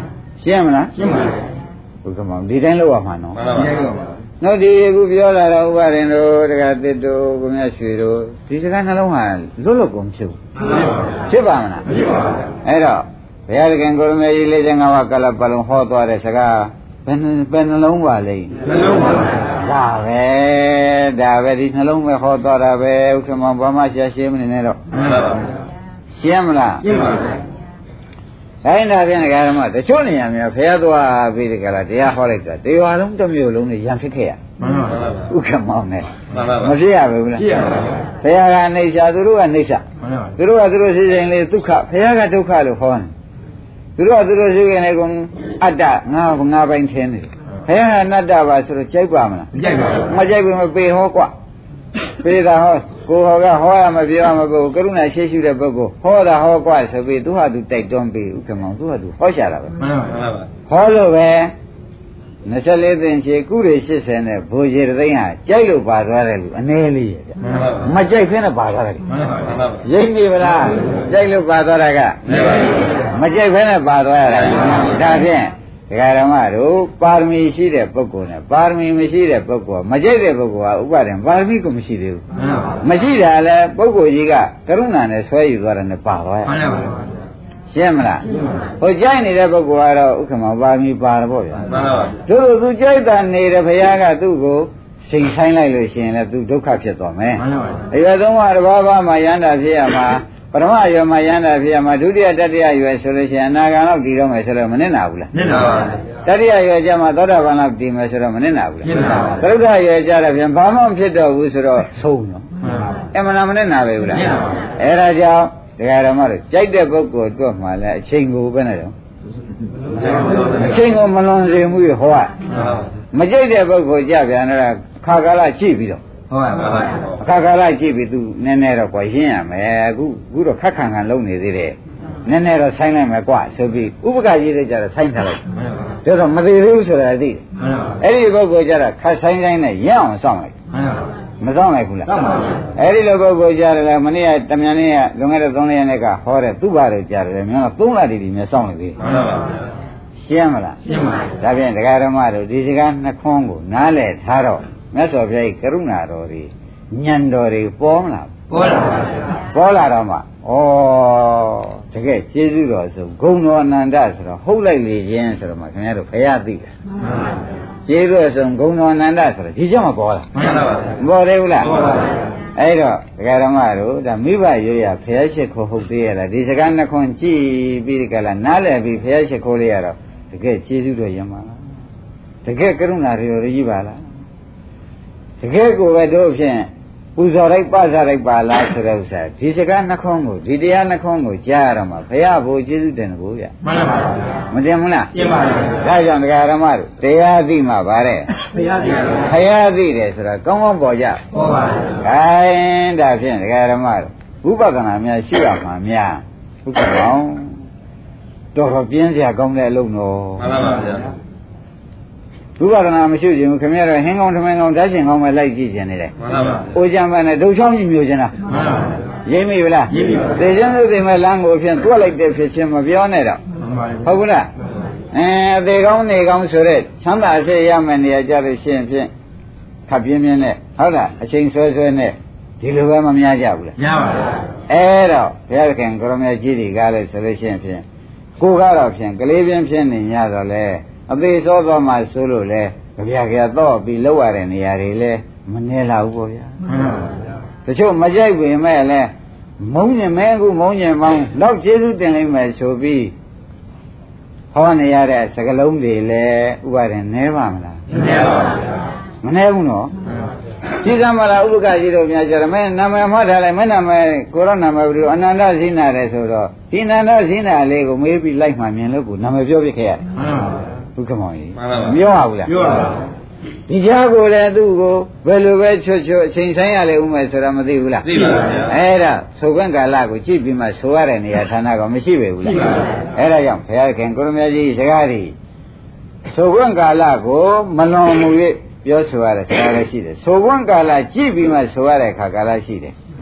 ရှင်းမလားရှင်းပါပြီဘုကမောင်ဒီတိုင်းလောက်ရမှာနော်မှန်ပါပါနောက်ဒီအခုပြောလာတော့ဥပါရင်တို့တက္ကသစ်တို့ကိုမြတ်ရွှေတို့ဒီစကားနှလုံးဟာလွတ်လွတ်ကုန်ဖြစ်ဘူးဖြစ်ပါမလားဖြစ်ပါဘူးအဲ့တော့ဘုရားသခင်ကိုရမေကြီးလေးချက်ငါးပါးကလပ်ပလုံးဟောသွားတဲ့စကားဘယ်ဘယ်နှလုံးပါလဲနှလုံးပါဒါပဲဒါပဲဒီနှလုံးပဲဟောသွားတာပဲဥက္ကမောင်ဘာမှရှာရှင်းမနေနဲ့တော့မှန်ပါပါရှင်းမလားရှင်းပါပါဒါရင်ဒါပြန်ဒကာဓမ္မတချို့နေရာများဖះသွားပြီးဒီကလာတရားဟောလိုက်တာတရားလုံးတစ်မျိုးလုံးနဲ့ရံဖြစ်ခဲ့ရမှန်ပါပါဥက္ကမောင်နဲ့မှန်ပါပါမဖြစ်ရဘူးလားဖြစ်ရပါဘူးဖះကနေရှာသူတို့ကနေရှာမှန်ပါပါသူတို့ကသူတို့ရှိရင်လေဒုက္ခဖះကဒုက္ခလို့ဟောတယ်သူတို့ကသူတို့ရှိရင်လေကအတ္တငါငါပိုင်ထင်းတယ်ဘယ်ဟာအနတ္တပါဆိုတော့ကြိုက်ပါမလားမကြိုက်ပါဘူးမကြိုက်ဘူးမပေဟောကွပေတာဟောကိုဟောကဟောရမပြောရမကိုကရုဏာရှိရှိတဲ့ပုဂ္ဂိုလ်ဟောတာဟောကွဆိုပြီးသူဟာသူတိုက်တွန်းပြီးဥက္ကမောင်သူဟာသူဟောရှာတာပဲမှန်ပါပါဟောလို့ပဲยี่สิบสี่သိန်းချေကုရေeightyနဲ့ဘိုးကြီးသိန်းဟာကြိုက်လို့ပါသွားတယ်လူအနည်းလေးရဲ့ဗျမကြိုက်ခင်းနဲ့ပါသွားတယ်မှန်ပါပါရိပ်မိဗလားကြိုက်လို့ပါသွားတာကမကြိုက်ခင်းနဲ့ပါသွားရတာဒါဖြင့်ဒကာဓမ္မတို့ပါရမီရှိတဲ့ပုဂ္ဂိုလ်နဲ့ပါရမီမရှိတဲ့ပုဂ္ဂိုလ်ကမကြိုက်တဲ့ပုဂ္ဂိုလ်ကဥပါဒံပါရမီကိုမရှိသေးဘူးမရှိတာလဲပုဂ္ဂိုလ်ကြီးကကရုဏာနဲ့ဆွဲယူသွားတယ်နဲ့ပါသွားရမှန်ပါပါရှင်းမလားဟိုကြိုက်နေတဲ့ပုဂ္ဂိုလ်ကတော့ဥက္ကမပါရမီပါတယ်ပေါ့ဗျာမှန်ပါပါတို့သူကြိုက်တာနေတဲ့ဘုရားကသူ့ကိုစိန်ဆိုင်လိုက်လို့ရှိရင်လည်းသူဒုက္ခဖြစ်သွားမယ်မှန်ပါပါအရွယ်ဆုံးကတဘာဘာမှရဟန္တာဖြစ်ရမှာပထမအရွယ်မှာရဟန္တာဖြစ်ရမှာဒုတိယတတိယအရွယ်ဆိုလို့ရှိရင်အနာဂံလောက်တည်တော့မယ်ဆိုတော့မနစ်နာဘူးလားနစ်နာပါဘူးတတိယအရွယ်ကျမှသောတာပန်လောက်တည်မယ်ဆိုတော့မနစ်နာဘူးလားနစ်နာပါဘူးသရုပ်ထအရွယ်ကျတော့ပြန်ဘာမှမဖြစ်တော့ဘူးဆိုတော့ဆုံးတော့အမှန်လားမနစ်နာပဲဘူးလားနစ်နာပါဘူးအဲ့ဒါကြောင့်တရားဓမ္မတို့ကြိုက်တဲ့ပုဂ္ဂိုလ်အတွက်မှလည်းအချိန်ကိုပဲနဲ့တော့အချိန်ကိုမလွန်စေမှုဟောမကြိုက်တဲ့ပုဂ္ဂိုလ်ကြပြန်တော့ခါကာလကြည့်ပြီးတော့ဟုတ်ပါပါအခါကာလကြည့်ပြီးသူနည်းနည်းတော့ကွာရင်းရမယ်အခုအခုတော့ခက်ခံခံလုံးနေသေးတယ်နည်းနည်းတော့ဆိုင်းလိုက်မယ်ကွာဆိုပြီးဥပက္ခရေးတဲ့ကြတော့ဆိုင်းထားလိုက်ဒါတော့မသေးသေးဘူးဆိုတာသိတယ်အဲ့ဒီပုဂ္ဂိုလ်ကြတော့ခက်ဆိုင်းဆိုင်းနဲ့ရအောင်စောင့်လိုက်မစောင့်လိုက်ဘူးလားစောင့်ပါဘူးအဲ့ဒီလိုပုဂ္ဂိုလ်ကြတယ်မနေ့ကတမန်နေ့ကလွန်ခဲ့တဲ့သုံးရက်နေ့ကဟောတဲ့သူ့ဘာတွေကြတယ်မြန်တော့သုံးလတည်းတည်းမြန်စောင့်နေသေးတယ်မှန်ပါပါရှင်းမလားရှင်းပါပြီဒါဖြင့်ဒကာဓမ္မတို့ဒီစကားနှခွန်းကိုနားလည်ထားတော့မြတ်စွာဘုရားကရုဏာတော်တွေဉာဏ်တော်တွေပေါ်မလားပေါ်လာပါဗျာပေါ်လာတော့မှဩတကယ်ကျေးဇူးတော်ဆိုဂုဏ်တော်အနန္တဆိုတော့ဟုတ်လိုက်လေခြင်းဆိုတော့မှခင်ဗျားတို့ဘုရားသိတယ်ကျေးဇူးတော်ဆိုဂုဏ်တော်အနန္တဆိုတော့ဒီကြောင့်မပေါ်လာမှန်ပါပါမပေါ်သေးဘူးလားပေါ်ပါပါအဲ့တော့ဒကာဓမ္မတို့ဒါမိဘရိုးရဘုရားရှိခိုးဟုတ်သေးရလားဒီစကားနှခွန်းကြည့်ပြီးဒီကလာနားလည်ပြီးဘုရားရှိခိုးလေးရတော့တကယ်ကျေးဇူးတော်ရမှာလားတကယ်ကရုဏာတော်ကြီးပါလားတကယ်ကိုပဲတို့ဖြင့်ပူဇော်လိုက်ပဇာလိုက်ပါလားဆိုတဲ့ဥစ္စာဒီစကားနှခွန်းကိုဒီတရားနှခွန်းကိုကြားရတော့မှဘုရားဘိုးကျေးဇူးတင်တယ်ကိုဗျမှန်ပါပါမတင်ဘူးလားတင်ပါပါဒါကြောင့်ဒကာရမတို့တရားသိမှဗါတဲ့ဘုရားသိတယ်ဘုရားသိတယ်ဆိုတော့ကောင်းကောင်းပေါ်ကြပေါ်ပါဘူးခိုင်းဒါဖြင့်ဒကာရမတို့ဝိပဿနာများရှိရမှာများဥက္ကမောင်တော်တော်ပြင်းစရာကောင်းတဲ့အလုပ်တော့မှန်ပါပါဗျာဝိပဿနာမရှိခြင်းခင်ဗျားတို့ဟင်းကောင်းထမင်းကောင်းဓာတ်ရှင်ကောင်းပဲလိုက်ကြည့်ခြင်းနေတယ်မှန်ပါပါ။အိုကြံပန်းနဲ့ဒုံချောင်းကြီးမျိုးခြင်းလားမှန်ပါပါ။ရိပ်မိဗလားရိပ်မိပါသေခြင်းသူသိမဲ့လမ်းကိုဖြင့်တွက်လိုက်တဲ့ဖြစ်ခြင်းမပြောနဲ့တော့မှန်ပါပါဟုတ်ဘူးလားအဲအသေးကောင်းနေကောင်းဆိုတဲ့ချမ်းသာအစေရမယ်နေရာကြလို့ရှိရင်ဖြင့်ခပ်ပြင်းပြင်းနဲ့ဟုတ်လားအချိန်ဆွဲဆွဲနဲ့ဒီလိုပဲမများကြဘူးလားများပါပါအဲ့တော့ဘုရားခင်ကိုရမကြီးတွေကလည်းဆိုလို့ရှိရင်ဖြင့်ကိုကတော့ဖြင့်ကလေးပြင်းဖြင်းနေညတော့လေအသေးစောစောမှဆိုလို့လေကြပြကြတော့ပြီးလောက်ရတဲ့နေရာတွေလဲမနေလာဘူးပေါ့ဗျာမှန်ပါဗျာတချို့မကြိုက်ပြင်မဲ့လဲမုန်းညင်မဲအခုမုန်းညင်မောင်းတော့ကျေးဇူးတင်လိုက်မယ်ဆိုပြီးဟောနေရတဲ့စကလုံးတွေလဲဥပါဒ်နဲပါမလားမနဲပါဘူးဗျာမနဲဘူးနော်ကြည်စမ်းမလားဥပက္ခကြီးတို့များကြတယ်မဲနာမည်မှတ်ထားလိုက်မဲနာမည်ကိုရောနာမည်ပြီးအနန္တဇိနာတယ်ဆိုတော့ဒီအနန္တဇိနာလေးကိုမေးပြီးလိုက်မှမြင်လို့ကိုနာမည်ပြောပြခဲ့ရတယ်မှန်ပါဗျာဒုက္ခမောင်ကြီးမပြောရဘူးလားပြောပါဘူးဒီကြားကိုလည်းသူ့ကိုဘယ်လိုပဲချွတ်ချွတ်အချိန်ဆိုင်ရလေဦးမယ်ဆိုတာမသိဘူးလားသိပါပါအဲ့ဒါသုခွင့်ကာလကိုကြည့်ပြီးမှဆိုရတဲ့နေရာဌာနကမရှိပေဘူးလားအဲ့ဒါကြောင့်ဘုရားခင်ကိုရမကြီးစကားတွေသုခွင့်ကာလကိုမလွန်မူ၍ပြောဆိုရတဲ့ခါလည်းရှိတယ်သုခွင့်ကာလကြည့်ပြီးမှဆိုရတဲ့ခါကာလရှိတယ်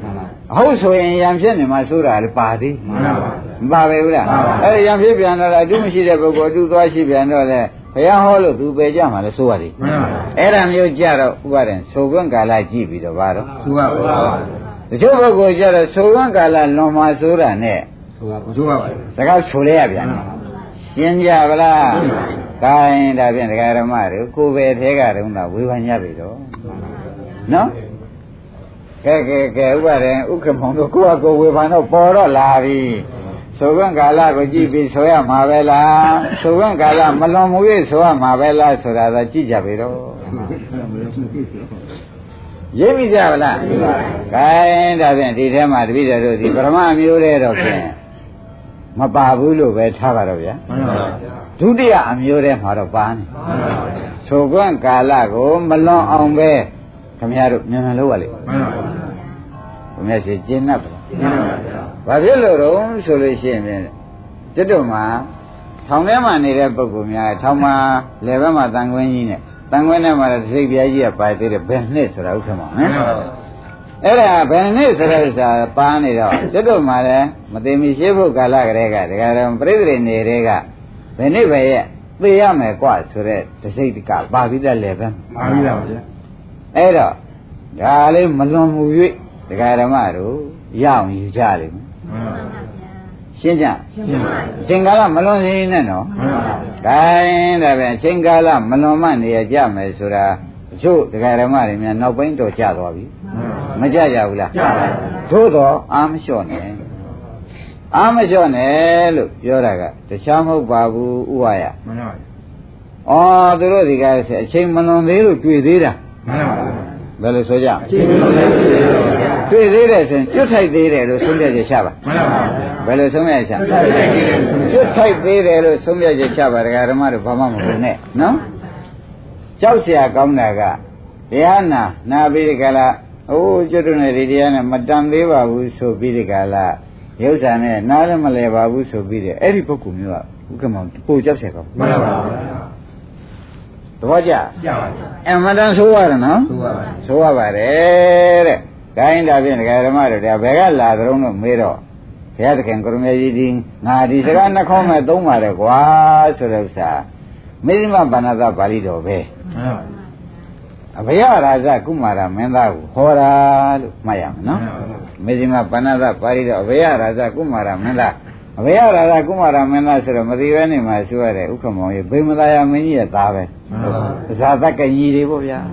ဟုတ်ဆိုရင်ရံဖြစ်နေမှာဆိုတာလေပါသေးမှန်ပါပါမပါပဲဘူးလားအဲ့ဒီရံဖြစ်ပြန်တော့အတူမရှိတဲ့ပုဂ္ဂိုလ်အတူသွားရှိပြန်တော့လေဘုရားဟောလို့သူပေကြမှာလဲဆိုရတယ်မှန်ပါပါအဲ့ဒါမျိုးကြတော့ဥပါဒံဆိုခွင့်ကာလကြည့်ပြီးတော့ဘာတော့ဆိုပါပါတချို့ပုဂ္ဂိုလ်ကြတော့ဆိုခွင့်ကာလလွန်မှာဆိုတာနဲ့ဆိုပါဆိုပါပါစကားဆိုလဲရပြန်ရှင်းကြပါလားကိုင်းဒါဖြင့်ဒကာဓမ္မတွေကိုယ်ပဲထဲကတုန်းကဝေဖန်ကြပြီတော့နော်ကဲကဲကဲဥပါဒေဥက္ကမောင်တို့ကိုယ့်အကိုဝေဖန်တော့ပေါ်တော့လာပြီဆိုခွင့်ကာလကိုကြည့်ပြီးဆိုရမှာပဲလားဆိုခွင့်ကာလမလွန်မှု၍ဆိုရမှာပဲလားဆိုတာသာကြည့်ကြပြီတော့ရိပ်မိကြပါလားကိုင်းဒါဖြင့်ဒီထဲမှာတပည့်တော်တို့ဒီပရမမျိုးတဲ့တော့ဖြင့်မပါဘူးလို့ပဲထားပါတော့ဗျာဒုတိယအမျိုးထဲမှာတော့ပါနေဆိုခွင့်ကာလကိုမလွန်အောင်ပဲခင်ဗျားတို့မြန်မြန်လုပ်ရလိမ့်မယ်ခင်ဗျားရှိကျင့်납ပါဘာဖြစ်လို့တော့ဆိုလို့ရှိရင်ကျွတ်တို့မှာထောင်ထဲမှာနေတဲ့ပုဂ္ဂိုလ်များထောင်မှာလယ်ဘက်မှာတန်ခွင်းကြီးနဲ့တန်ခွင်းထဲမှာစိတ်ပြားကြီးကပါသေးတယ်ဘယ်နှစ်ဆိုတာဥက္ကမောင်နော်အဲ့ဒါဘယ်နှစ်ဆိုတဲ့ဥစ္စာပါနေတော့ကျွတ်တို့မှာလည်းမသိမီရှင်းဖို့ကာလကလေးကဒကာတော်ပြိဿတွေနေတဲ့ကဘယ်နှစ်ပဲရဲ့သိရမယ်กว่าဆိုတဲ့တစိတ်ကပါပြီးတဲ့လယ်ဘက်ပါပြီးတာပါဗျာအဲ့တော့ဒါလေးမလွန်မှု၍ဒကာဓမ္မတို့ရအောင်ယူကြလိမ့်မယ်ရှင်းကြရှင်းပါအချိန်ကာလမလွန်စေနဲ့နော်မှန်ပါဗျာဒါရင်ဒါပဲအချိန်ကာလမလွန်မှနေရကြမယ်ဆိုတာအချို့ဒကာဓမ္မတွေများနောက်ပိုင်းတော့ကြာသွားပြီမကြကြဘူးလားကြာပါဘူးသို့တော့အာမလျှော့နဲ့အာမလျှော့နဲ့လို့ပြောတာကတခြားမဟုတ်ပါဘူးဥဝါယမှန်ပါဗျာဩသူတို့ဒီကားဆိုအချိန်မလွန်သေးလို့တွေ့သေးတာမှန်ပါဗျာဘယ်လိုဆိုကြတွေ့သေးတယ်ဆိုရင်ကျွတ်ထိုက်သေးတယ်လို့ဆုံးဖြတ်ချက်ချပါမှန်ပါပါဘယ်လိုဆုံးဖြတ်ချက်ကျွတ်ထိုက်သေးတယ်လို့ဆုံးဖြတ်ချက်ချပါဒကာဓမ္မတို့ဘာမှမဟုတ်နဲ့နော်ကြောက်เสียကောင်းတာကတရားနာနာပြီးဒီကလာအိုးကျွတ်တို့နဲ့ဒီတရားနဲ့မတန်သေးပါဘူးဆိုပြီးဒီကလာရုပ်ဆံနဲ့နားလည်းမလဲပါဘူးဆိုပြီးတယ်အဲ့ဒီပုဂ္ဂိုလ်မျိုးကဥက္ကမောင်ပိုကြောက်เสียကောင်းမှန်ပါပါသဘောကျကြပါဗျာအမှန်တန်ဆိုရတယ်နော်ဆိုပါပါဆိုရပါတယ်တဲ့ခိုင်းဒါဖြင့်ဒကာဓမ္မတို့ဒါဘယ်ကလာသရုံးတော့မေးတော့ဘုရားသခင်ကိုရမေကြီးဒီငါဒီစကားနှခေါင်းမဲ့သုံးပါတယ်ကွာဆိုတဲ့ဥစ္စာမေဇိမဗန္နသပါဠိတော်ပဲမှန်ပါအဘယရာဇကုမာရမင်းသားကိုဟောတာလို့မှတ်ရမယ်နော်မေဇိမဗန္နသပါဠိတော်အဘယရာဇကုမာရမင်းသားအဘယရာဇကုမာရမင်းသားဆိုတော့မသိဘဲနေမှာဆိုရတယ်ဥက္ကမောင်ရေဗိမသာယမင်းကြီးရဲ့သားပဲဇာတကကြီးတွေပေါ့ဗျာ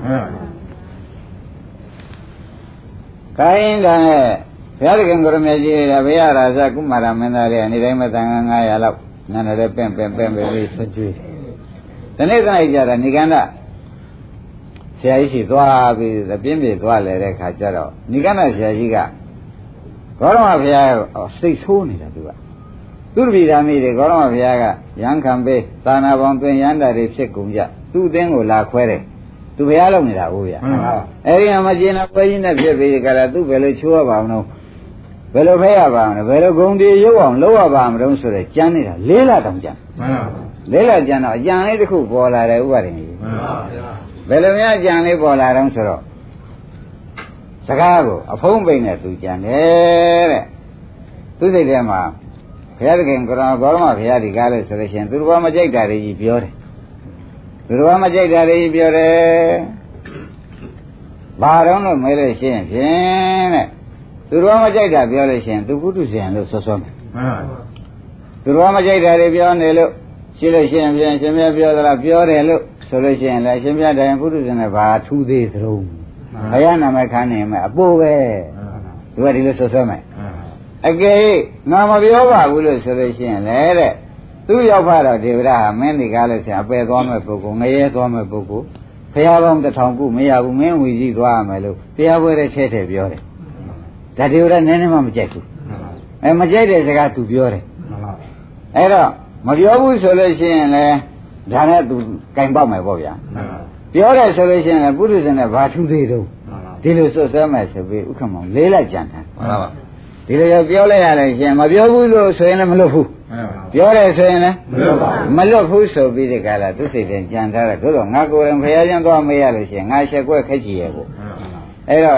ခိုင်းတာနဲ့ဘုရားသခင်ကိုရမေကြီးရဲ့ဘုရားရာဇကုမာရမင်းသားရဲ့အနေတိုင်းမဲ့တန်ခါငါးရာလောက်နာနေတယ်ပင့်ပင့်ပင့်ပင့်လေးဆွကျွေးဒီနေ့ကနေ့ကြတာနိကန္ဒဆရာကြီးရှိသွားပြီးပြင်းပြသွားလေတဲ့ခါကျတော့နိကန္ဒဆရာကြီးကဂေါရမဘုရားစိတ်ဆိုးနေတာသူကသူတပည့်သားမိတွေဂေါရမဘုရားကရံခံပေးသာနာပေါင်းသွင်းရန်တာတွေဖြစ်ကုန်ကြသူ့အသင်းကိုလာခွဲတယ်သူဘုရားလုပ်နေတာဟုတ်ဗျာအဲ့ဒီမှာကျင်နာပွဲကြီးနဲ့ဖြစ်ပြီးကြလားသူဘယ်လိုချိုးရပါမလို့ဘယ်လိုဖဲရပါမလဲဘယ်လိုဂုံတီရုပ်အောင်လုပ်ရပါမလို့ဆိုတော့ကြမ်းနေတာလေးလတောင်ကြမ်းမှန်ပါဘူးလေးလကြမ်းတော့အကြံလေးတစ်ခုပေါ်လာတယ်ဥပါဒင်ကြီးမှန်ပါဗျာဘယ်လိုများအကြံလေးပေါ်လာတော့ဆိုတော့စကားကိုအဖုံးပိန်နဲ့သူကြမ်းတယ်တဲ့သူစိတ်ထဲမှာဘုရားသခင်ကရောဂေါရမဘုရားဒီကားလို့ဆိုလို့ရှိရင်သူတော်မကြိုက်တာတွေကြီးပြောတယ်သူတော်မကြိုက်တာတွေကြီးပြောတယ်ဘာတော့လို့မဲလို့ရှိရင်ဖြင့်တဲ့သူတော်မကြိုက်တာပြောလို့ရှိရင်သူကုတုဇဉ်လို့ဆွဆွမယ်မှန်ပါဘူးသူတော်မကြိုက်တာတွေပြောနေလို့ရှိလို့ရှိရင်ဖြင့်ရှင်မြတ်ပြောသလားပြောတယ်လို့ဆိုလို့ရှိရင်လည်းရှင်မြတ်တိုင်ကုတုဇဉ်နဲ့ဘာထူးသေးသလုံးဘုရားနာမခန်းနေမယ်အပိုးပဲသူကဒီလိုဆွဆွမယ်အကယ်ငါမပြောပါဘူးလို့ဆိုလို့ရှိရင်လည်းတဲ့သူရောက်ပါတော့ဒေဝရဟာမင်းဒီကားလို့ဆိုရင်အပယ်သွားမဲ့ပုဂ္ဂိုလ်ငရဲသွားမဲ့ပုဂ္ဂိုလ်ဘုရားပေါင်းတစ်ထောင်ခုမရဘူးမင်းဝီကြီးသွားရမယ်လို့တရားပွဲတဲ့ထဲထဲပြောတယ်ဒါဒေဝရနည်းနည်းမှမကြိုက်ဘူးအဲမကြိုက်တဲ့စကားသူပြောတယ်အဲ့တော့မပြောဘူးဆိုလို့ရှိရင်လည်းဒါနဲ့သူကင်ပေါက်မယ်ပေါ့ဗျာပြောတယ်ဆိုလို့ရှိရင်လည်းပုရိသနဲ့ဘာထူးသေးတော့ဒီလိုစွတ်စွဲမယ်ဆိုပြီးဥက္ကမောင်လေးလိုက်ကြံတယ်ဟုတ်ပါပါဒီလိုပြောလိုက်ရလို့ရှင်မပြောဘူးလို့ဆိုရင်လည်းမလွတ်ဘူးပြောတယ်ဆိုရင်လည်းမလွတ်ဘူးဆိုပြီးဒီကလာသူစိတ်နဲ့ကြံထားတယ်သို့တော့ငါကိုယ်ရင်ဘုရားရှင်သွားမေးရလို့ရှင်ငါရှက်ကွက်ခက်ကြည့်ရဲ့ကိုအဲ့တော့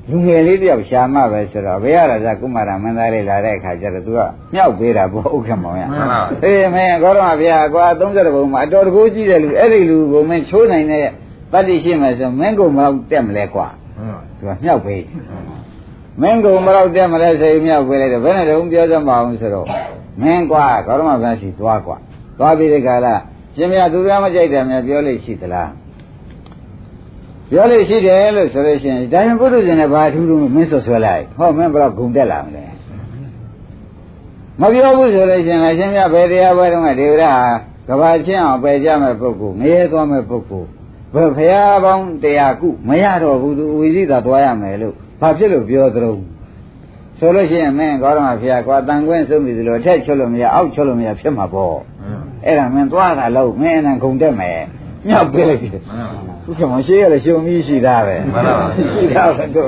လူငယ်လေးတယောက်ရှာမှပဲဆိုတော့ဘယ်ရတာဇကုမာရမင်းသားလေးလာတဲ့အခါကျတော့ तू ကမြောက်ပေးတာပေါ့ဥက္ကမောင်ရအေးမင်းကောရမဘုရားကွာသုံးဆယ်ဘုံမှာအတော်တကူကြည့်တဲ့လူအဲ့ဒီလူကိုမင်းချိုးနိုင်တဲ့တတ္တိရှိမှဆိုမင်းကိုမတော့တက်မလဲကွာ तू ကမြောက်ပေးမင်းကိုမတော့တက်မလဲဆိုမြောက်ပေးလိုက်တော့ဘယ်နဲ့တုံးပြောစမ်းပါအောင်ဆိုတော့မင်းကွာကောရမဘုရားရှိသွားကွာသွားပြီးတဲ့ခါလားရှင်မြတ်သူများမကြိုက်တယ်များပြောလို့ရှိသလားပြောလို့ရှိတယ်လို့ဆိုလို့ရှိရင်ဒါရင်ပုထုဇဉ်နဲ့ဘာထူးထူးမင်းဆွဆွဲလိုက်ဟောမင်းဘယ်တော့ဂုံတက်လာမလဲမပြောဘူးဆိုလို့ရှိရင်လည်းရှင်မြတ်ဘယ်တရားပွဲတုန်းကဒေဝရကဘာချင်းအောင်ပယ်ကြမဲ့ပုဂ္ဂိုလ်ငရဲသွားမဲ့ပုဂ္ဂိုလ်ဘယ်ဖရာပေါင်းတရားကုမရတော့ဘူးသူဝိသိသာသွားရမယ်လို့ဘာဖြစ်လို့ပြောသလုံးဆိုလို့ရှိရင်မင်းကောရမဖရာကွာတန်ခွင်းဆုံးပြီသလိုအထက်ချွတ်လို့မရအောက်ချွတ်လို့မရဖြစ်မှာပေါ့အဲ့ဒါမင်းသွားတာလို့မင်းအနံဂုံတက်မယ်မြောက်ပေးလိုက်ပြီသူကမရှိရလေရှုံပြီးရှိတာပဲမှန်ပါပါရှိတာပဲတို့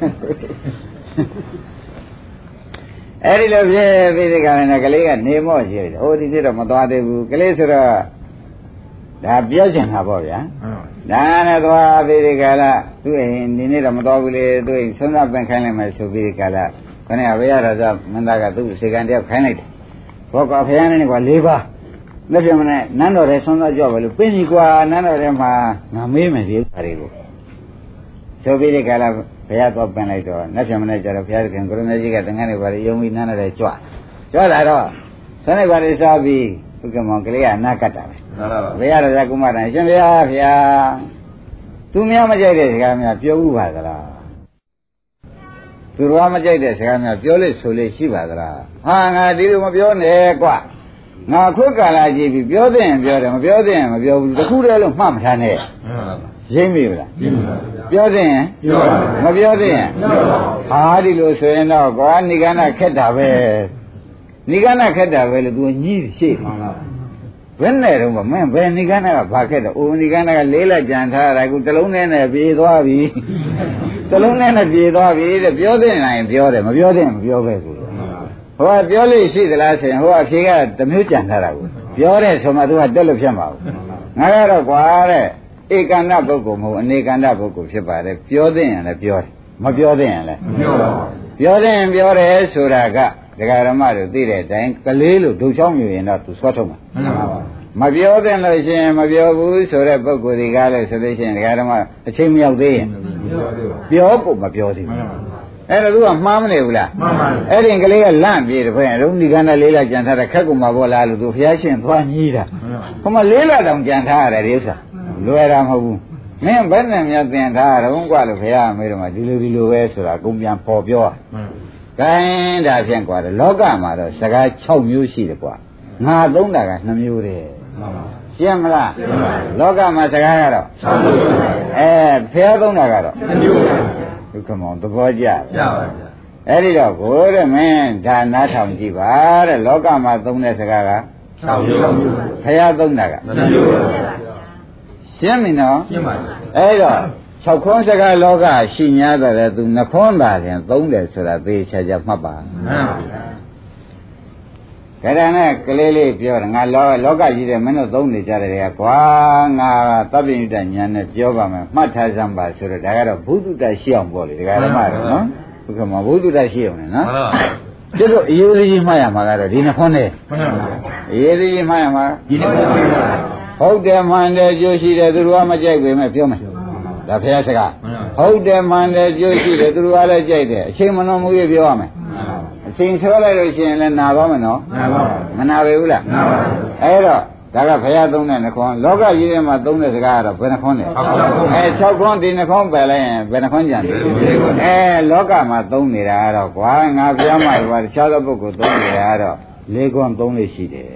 အဲ့ဒီလိုဖြစ်ပြီးဒီကနေ့ကလေးကနေမော့ရှိတယ်ဟိုဒီနေ့တော့မသွားသေးဘူးကလေးဆိုတော့ဒါပြောချင်တာပေါ့ဗျာဒါနဲ့သွားပြီးဒီကလာသူ့အိမ်ဒီနေ့တော့မသွားဘူးလေသူ့အိမ်ဆုံးသပင်ခိုင်းလိုက်မယ်ဆိုပြီးဒီကလာခဏဘယ်ရတော့ဆိုမင်းသားကသူ့စေကံတယောက်ခိုင်းလိုက်တယ်ဘောကဖယားနဲ့ကွာလေးပါလက်ပြမနဲ့နန်းတော်ရဲ့ဆွမ်းသားကြွပဲလို့ပင်းကြီးကွာနန်းတော်ရဲ့မှာငါမေးမယ်ဒီဥစ္စာတွေကိုဆိုပြီးဒီကလာဘုရားတော့ပင်လိုက်တော့လက်ပြမနဲ့ကြတော့ဘုရားခင်ကိုရမေကြီးကတန်ခါးနေပါလေယုံပြီးနန်းတော်ရဲ့ကြွကြွလာတော့ဆွမ်းနေပါလေစားပြီးဘုကမောင်ကလေးကအနာကတ်တာပဲမှန်ပါပါဘုရားတော်ကကုမရံရှင်ဘုရားဖျားသူများမကြိုက်တဲ့စကားများပြောဘူးပါသလားသူတော်မကြိုက်တဲ့စကားများပြောလို့ဆိုလို့ရှိပါသလားဟာငါဒီလိုမပြောနဲ့ကွငါခွတ်ကာလာကြည့်ပြီးပြောတဲ့ရင်ပြောတယ်မပြောတဲ့ရင်မပြောဘူးတခုတည်းလို့မှတ်မထားနဲ့ရိမ့်မိဘူးလားပြောတဲ့ရင်မပြောတဲ့ရင်ဟာဒီလိုဆိုရင်တော့ကွာနိဂန္ဓခက်တာပဲနိဂန္ဓခက်တာပဲလို့ तू ညည်းရှိမှန်လားဘယ်နဲ့တော့မင်းဘယ်နိဂန္ဓကဘာခက်တော့အိုနိဂန္ဓကလေးလက်ကြံထားတာကူတလုံးနဲ့နဲ့ပြေသွားပြီတလုံးနဲ့နဲ့ပြေသွားပြီတဲ့ပြောတဲ့ရင်ပြောတယ်မပြောတဲ့ရင်မပြောပဲကူဟိုကပြောလို့ရှိသလားဆိုရင်ဟိုကအဖြေကတမျိုးကြံထားတာကိုပြောတဲ့ဆိုမှသူကတက်လို့ဖြစ်မှာဘူးငါကတော့ကွာတဲ့ဧကန္တပုဂ္ဂိုလ်မဟုတ်အနေကန္တပုဂ္ဂိုလ်ဖြစ်ပါတယ်ပြောတဲ့ရင်လည်းပြောတယ်မပြောတဲ့ရင်လည်းမပြောပါဘူးပြောတဲ့ရင်ပြောတယ်ဆိုတာကဒကာရမတို့သိတဲ့အတိုင်းကလေးလို့ဒုချောင်းမြူရင်တော့သူဆွတ်ထုတ်မှာမှန်ပါပါမပြောတဲ့လို့ရှိရင်မပြောဘူးဆိုတဲ့ပုဂ္ဂိုလ်တွေကလည်းဆိုလို့ရှိရင်ဒကာရမအချိန်မရောက်သေးရင်ပြောဖို့မပြောသေးဘူးအဲ့တော့သူကမှားမနေဘူးလားမှန်ပါဘူးအဲ့ဒီကလေးကလန့်ပြေးတယ်ဘယ်ရုံးဒီကနေ့လေးလာကြံထားတဲ့ခက်ကူမှာပေါ့လားလို့သူဘုရားရှင်သွားညည်းတာဟိုမှာလေးလာတောင်ကြံထားရတယ်ဒီဥစ္စာလွယ်တာမဟုတ်ဘူးမင်းဘယ်နဲ့များသင်ထားရုံးกว่าလို့ဘုရားမေးတော့မှဒီလိုဒီလိုပဲဆိုတာအကုန်ပြန်ပေါ်ပြောတာဂိုင်းဒါဖြင့်กว่าတယ်လောကမှာတော့စကား၆မျိုးရှိတယ်กว่าငါသုံးတာက၂မျိုးတည်းရှင်းမလားလောကမှာစကားကတော့၆မျိုးအဲဘုရားသုံးတာကတော့၂မျိုးဒုက္ခမောင်သဘောကျကြပါဗျာအဲ့ဒီတော့ကိုတဲ့မင်းဒါနားထောင်ကြည့်ပါတဲ့လောကမှာသုံးတဲ့စကားက၆မျိုးဘုရားသုံးတာက၂မျိုးရှင်းပြီနော်ရှင်းပါပြီအဲ့တော့၆ခွန်းစကားလောကရှိ냐တယ်လေသူနှခွန်းသာရင်သုံးတယ်ဆိုတာသေချာချာမှတ်ပါမှန်ပါဗျာကဲဒါနဲ့ကလေးလေးပြောတယ်ငါလောလောကကြီးတယ်မင်းတို့သုံးနေကြတယ်ကွာငါသဗ္ဗညုတညာနဲ့ပြောပါမယ်မှတ်ထားစမ်းပါဆိုတော့ဒါကတော့ဘုဒ္ဓတရှိအောင်ပေါ့လေဒကာဓမ္မတော့နော်ဘုကမဘုဒ္ဓတရှိအောင်လေနော်မှန်ပါကျတော့အရေးကြီးမှတ်ရမှာကတော့ဒီနှခွန်းနဲ့မှန်ပါအရေးကြီးမှတ်ရမှာဒီနှခွန်းဟုတ်တယ်မှန်တယ်ကြိုးရှိတယ်သူတို့ကမကြိုက်ပေမဲ့ပြောမယ်ဒါဖះစကားဟုတ်တယ်မှန်တယ်ကြိုးရှိတယ်သူတို့ကလည်းကြိုက်တယ်အချိန်မနှောမှုရပြောရမယ်အချိန်ဆွဲလိုက်လို့ရှိရင်လည်းနာသွားမယ်နော်နာပါဘူးမနာပေဘူးလားနာပါဘူးအဲ့တော့ဒါကဘုရားသုံးတဲ့နှခွန်းလောကကြီးထဲမှာသုံးတဲ့စကားကတော့ဘယ်နှခွန်းလဲအဲ၆ခွန်းဒီနှခွန်းပယ်လိုက်ရင်ဘယ်နှခွန်းကျန်တယ်အဲလောကမှာသုံးနေတာကတော့ကွာငါဘုရားမှာကွာတခြားသောပုဂ္ဂိုလ်သုံးနေတာကတော့၄ခွန်းသုံးလို့ရှိတယ်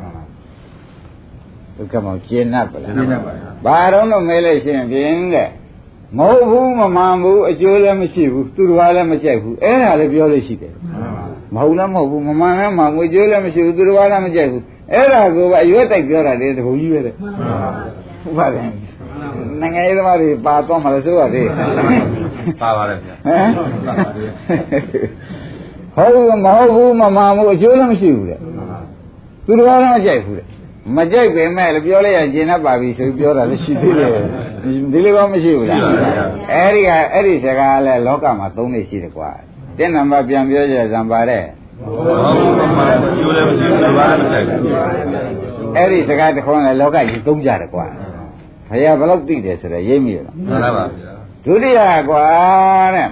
ဒုက္ခမောကျင့်납ပါလားကျင့်납ပါဘာတော့လို့မဲလို့ရှိရင်ဖြင့်တဲ့မဟုတ်ဘူးမမှန်ဘူးအကျိုးလည်းမရှိဘူးသူတော်လည်းမကြိုက်ဘူးအဲ့ဒါလည်းပြောလို့ရှိတယ်မဟုတ်လည်းမဟုတ်ဘူးမမှန်လည်းမှန်ဘူးအကျိုးလည်းမရှိဘူးသူတော်လည်းမကြိုက်ဘူးအဲ့ဒါကိုပဲအရွက်တိုက်ပြောတာလေတပုံကြီးပဲတဲ့ဟုတ်ပါတယ်နိုင်ငံရေးသမားတွေပါတော့မှလည်းဆိုရတယ်ပါပါတယ်ဗျာဟမ်ဟုတ်မဟုတ်ဘူးမမှန်ဘူးအကျိုးလည်းမရှိဘူးတဲ့သူတော်လည်းမကြိုက်ဘူးတဲ့မကြိုက်ပေမဲ့လည်းပြောလိုက်ရင်ကျင်납ပါပြီဆိုပြီးပြောတာလည်းရှိသေးတယ်ဒီလိုကောမရှိဘူးလားအဲ့ဒီကအဲ့ဒီစကားလဲလောကမှာသုံးနေရှိတယ်ကွာတဲ့နံပါတ်ပြန်ပြောကြစံပါတဲ့အဲ့ဒီစကားတစ်ခေါက်လဲလောကကြီးသုံးကြတယ်ကွာဘုရားဘယ်လောက်သိတယ်ဆိုတော့ရိပ်မိရလားမှန်ပါပါဒုတိယကွာတဲ့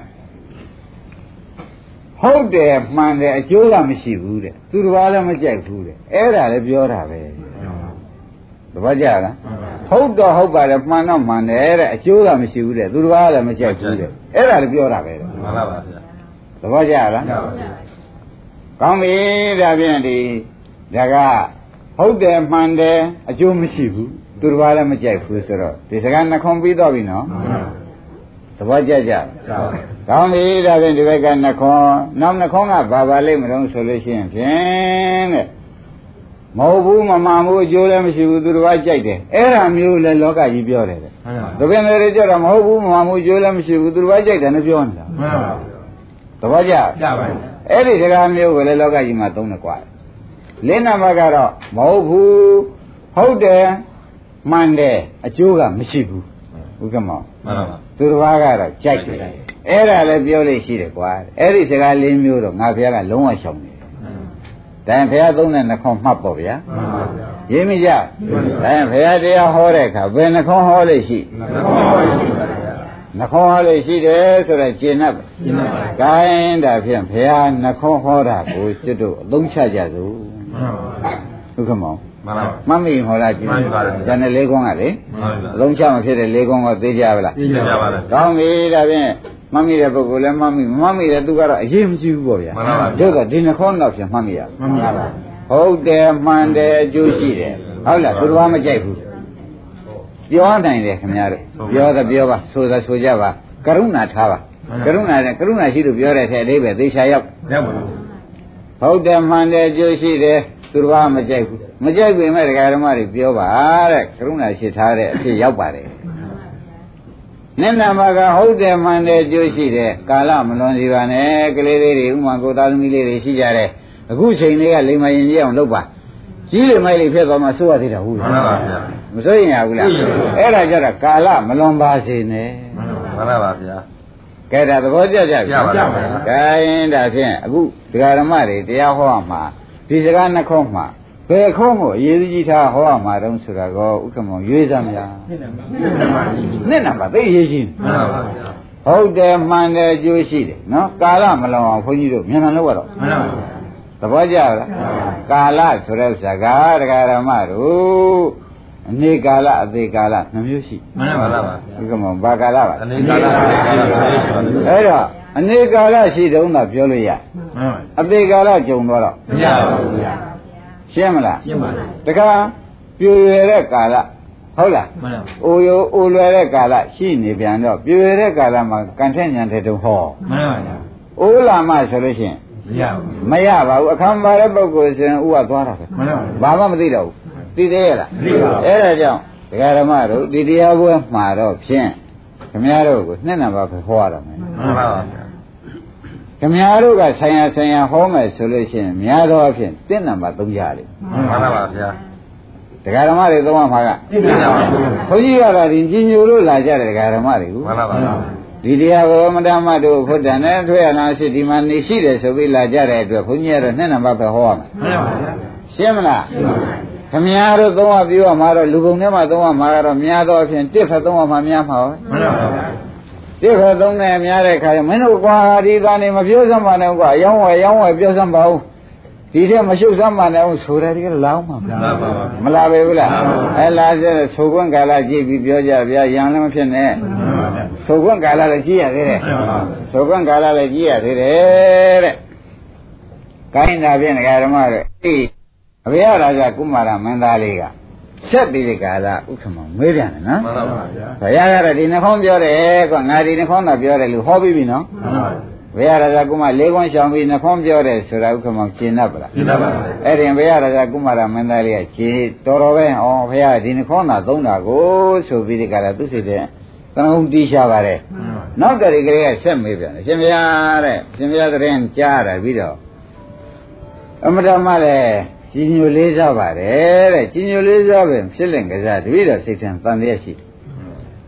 ဟုတ်တယ်မှန်တယ်အကျိုးကမရှိဘူးတဲ့သူတစ်ပါးလည်းမကြိုက်ဘူးတဲ့အဲ့ဒါလည်းပြောတာပဲသဘောကျလားဟုတ်တော့ဟုတ်ပါလေမှန်တော့မှန်တယ်တဲ့အကျိုးကမရှိဘူးတဲ့သူတစ်ပါးလည်းမကြိုက်ဘူးတဲ့အဲ့ဒါလည်းပြောတာပဲတဲ့မှန်ပါပါဗျာသဘောကျလားကောင်းပြီဒါဖြင့်ဒီဒါကဟုတ်တယ်မှန်တယ်အကျိုးမရှိဘူးသူတစ်ပါးလည်းမကြိုက်ဘူးဆိုတော့ဒီစကားနှခုံပြီးတော့ပြီနော်သဘောကျကြကောင်းပြီဒါဖြင့်ဒီဘက်ကနှခုံနောက်နှခုံကဘာပါလိမ့်မလို့ဆိုလို့ရှိရင်ဖြင့်တဲ့မဟုတ်ဘူးမမှန်ဘူးအကျိုးလည်းမရှိဘူးသူတစ်ပါးကြိုက်တယ်အဲ့ဒါမျိုးလဲလောကကြီးပြောတယ်တဲ့တပင်တွေကြတော့မဟုတ်ဘူးမမှန်ဘူးအကျိုးလည်းမရှိဘူးသူတစ်ပါးကြိုက်တယ်နဲ့ပြောနေတာမှန်ပါဘူးသဘောကျကြပါပြီအဲ့ဒီစကားမျိုးကိုလည်းလောကကြီးမှာသုံးတယ်ကွာလေးနံပါတ်ကတော့မဟုတ်ဘူးဟုတ်တယ်မှန်တယ်အကျိုးကမရှိဘူးဥက္ကမောမှန်ပါပါသူတစ်ပါးကတော့ကြိုက်တယ်အဲ့ဒါလည်းပြောလို့ရှိတယ်ကွာအဲ့ဒီစကားလေးမျိုးတော့ငါဘုရားကလုံးဝရှောင်တယ်ဒါရင်ဘုရားသုံးတဲ့နှခေါင်းမှတ်ပေါ့ဗျာမှန်ပါဗျာရင်းမိကြဒါရင်ဘုရားတရားဟောတဲ့အခါဘယ်နှခေါင်းဟောလို့ရှိနှခေါင်းဟောလို့ရှိတယ်ဆိုတော့ကျင့်납ကျင့်납ပါဂိုင်းဒါဖြင့်ဘုရားနှခေါင်းဟောတာကိုကျွတ်တို့အသုံးချကြစို့မှန်ပါဗျာဟုတ်ကဲ့မောင်မှန်ပါမှတ်မိဟောလားကျင့်납ကျန်တဲ့လေးခေါင်းကလေမှန်ပါအသုံးချမဖြစ်တဲ့လေးခေါင်းကသိကြပါလားသိကြပါလားကောင်းပြီဒါဖြင့်မှတ်မိတဲ့ပုဂ္ဂိုလ်လည်းမှတ်မိမမှတ်မိတဲ့သူကတော့အရေးမကြီးဘူးပေါ့ဗျာမှန်ပါပါတို့ကဒီနှခေါင်းတော့ပြန်မှတ်မိရမှန်ပါပါဟုတ်တယ်မှန်တယ်အကျိုးရှိတယ်ဟုတ်လားသူတော်မကြိုက်ဘူးပြောနိုင်တယ်ခင်ဗျားတို့ပြောတယ်ပြောပါဆိုတာဆိုကြပါကရုဏာထားပါကရုဏာနဲ့ကရုဏာရှိလို့ပြောတဲ့အထက်အသေးပဲသေချာရောက်ရောက်ပါဟုတ်တယ်မှန်တယ်အကျိုးရှိတယ်သူတော်မကြိုက်ဘူးမကြိုက်ပြင်မဲ့ဒကာဓမ္မတွေပြောပါတဲ့ကရုဏာရှိထားတဲ့အဖြစ်ရောက်ပါတယ်နင့်နာမကဟုတ်တယ်မှန်တယ်ကြိုးရှိတယ်ကာလမလွန်စီပါနဲ့ကလေးလေးတွေဥမာကိုသားသမီးလေးတွေရှိကြတယ်အခုချိန်လေးကလိမ္မာရင်ကြီးအောင်လုပ်ပါကြီးလိမ္မာလေးဖြစ်သွားမှစိုးရသေးတာဟုတ်လားမှန်ပါဗျာမစိုးရင်ရဘူးလားအဲ့ဒါကြတော့ကာလမလွန်ပါစေနဲ့မှန်ပါပါဗျာကဲဒါသဘောကျကြပြီပါဗျာကဲရင်ဒါဖြင့်အခုဒကာဓမ္မတွေတရားဟောမှာဒီစကားနှခုံးမှာဘယ်ခုံးကိုအရေးကြီးထားဟောရမှာတုံးဆိုတာကောဥက္ကမောင်ရွေးစမ်းများနှစ်နံပါတ်သိရေးကြီးမှန်ပါဗျာဟုတ်တယ်မှန်တယ်အကျိုးရှိတယ်နော်ကာလမလောအောင်ဘုန်းကြီးတို့မြန်မြန်လုပ်ရတော့မှန်ပါဗျာသဘောကျလားကာလဆိုတဲ့ဥစ္စာကတရားဓမ္မတို့အနေကာလအသေးကာလနှမျိုးရှိမှန်ပါဗျာဥက္ကမောင်ဘာကာလပါအနေကာလအသေးကာလအဲ့တော့အနေကာလရှိတုံးသာပြောလို့ရမှန်ပါအသေးကာလကြုံတော့မရပါဘူးဗျာရှင်းမလားရှင်းပါပြီတခါပြွေရတဲ့ကာလဟုတ်လားမှန်ပါအိုရိုအိုလွယ်တဲ့ကာလရှိနေပြန်တော့ပြွေရတဲ့ကာလမှာကံထက်ညံတဲ့တုံးဟောမှန်ပါဗျာအိုးလာမှဆိုလို့ရှိရင်မရဘူးမရပါဘူးအခမ်းပါတဲ့ပုဂ္ဂိုလ်ဆိုရင်ဥကသွားတာပဲမှန်ပါဘာမှမသိတော့ဘူးသိသေးရဲ့လားသိပါဘူးအဲ့ဒါကြောင့်ဒကာဓမ္မတို့ဒီတရားပွဲမှာတော့ဖြင့်ခင်ဗျားတို့ကိုနှစ်နံပါတ်ပဲဟောရတော့မယ်မှန်ပါပါခင်ဗျားတို့ကဆိုင်ရဆိုင်ရဟောမယ်ဆိုလို့ရှိရင်များသောအားဖြင့်တစ်နံပါတ်သုံးကြလိမ့်မှန်ပါပါဗျာတရားဓမ္မတွေသုံးမှာကတစ်နံပါတ်ဘုန်းကြီးကတော့ဒီကြီးညိုလို့လာကြတဲ့တရားဓမ္မတွေကိုမှန်ပါပါဒီတရားကိုမတ္တမတို့ဖုဒ္ဒန်နဲ့ထွေရနာရှိဒီမှာနေရှိတယ်ဆိုပြီးလာကြတဲ့အတွက်ဘုန်းကြီးကတော့နှစ်နံပါတ်ပဲဟောရမယ်မှန်ပါပါရှင်းမလားရှင်းပါပါခင်ဗျားတို့သုံးရပြောရမှာတော့လူပုံထဲမှာသုံးရမှာကတော့များသောအားဖြင့်တစ်ဖက်သုံးရမှာများမှာပဲမှန်ပါပါဒီခါသုံးနေများတဲ့ခါကျမင်းတို့ကွာဒီသားနေမပြောစမ်းပါနဲ့ကွာရောင်းဝယ်ရောင်းဝယ်ပြောစမ်းပါဦးဒီထဲမရှုပ်စမ်းပါနဲ့ဦးဆိုတယ်ဒီကလောင်းမှာမလာပဲဘူးလားအဲလာကျတဲ့ဆိုခွင့်ကာလကြည့်ပြီးပြောကြဗျာရံလည်းမဖြစ်နဲ့ဆိုခွင့်ကာလလည်းကြည့်ရသေးတယ်ဆိုခွင့်ကာလလည်းကြည့်ရသေးတယ်တဲ့ကိုင်းတာဖြင့်ဒကာဓမ္မတွေအေးအဘေယရာဇကုမာရမင်းသားလေးကဆက်ပြီးဒီကာလဥက္ကမောင်မေးပြန်တယ်နော်မှန်ပါပါဗျာဘုရားကတော့ဒီနှခေါင်းပြောတယ်ကွာငါဒီနှခေါင်းတော့ပြောတယ်လို့ဟောပြီးပြီနော်မှန်ပါပါဘုရားရာဇကုမာလေးခွန်းရှောင်ပြီးနှခေါင်းပြောတယ်ဆိုတာဥက္ကမောင်ရှင်းတတ်ပါလားရှင်းတတ်ပါပါအဲ့ဒီဘုရားရာဇကုမာရမင်းသားလေးကရှင်းတော်တော်ပဲဩဘုရားဒီနှခေါင်းသာသုံးတာကိုဆိုပြီးဒီကာလသူစိတ်တဲ့သံဟုတီးရှာပါတယ်နောက်တည်းကလေးကဆက်မေးပြန်တယ်ရှင်ဘုရားတဲ့ရှင်ဘုရားတဲ့ကြားတယ်ပြီးတော့အမတမလည်းကြီးညိုလေးစားပါတယ်တဲ့ကြီးညိုလေးစားပဲဖြစ်လင်ကြစားတပည့်တော်စိတ်ထံတန်လျက်ရှိ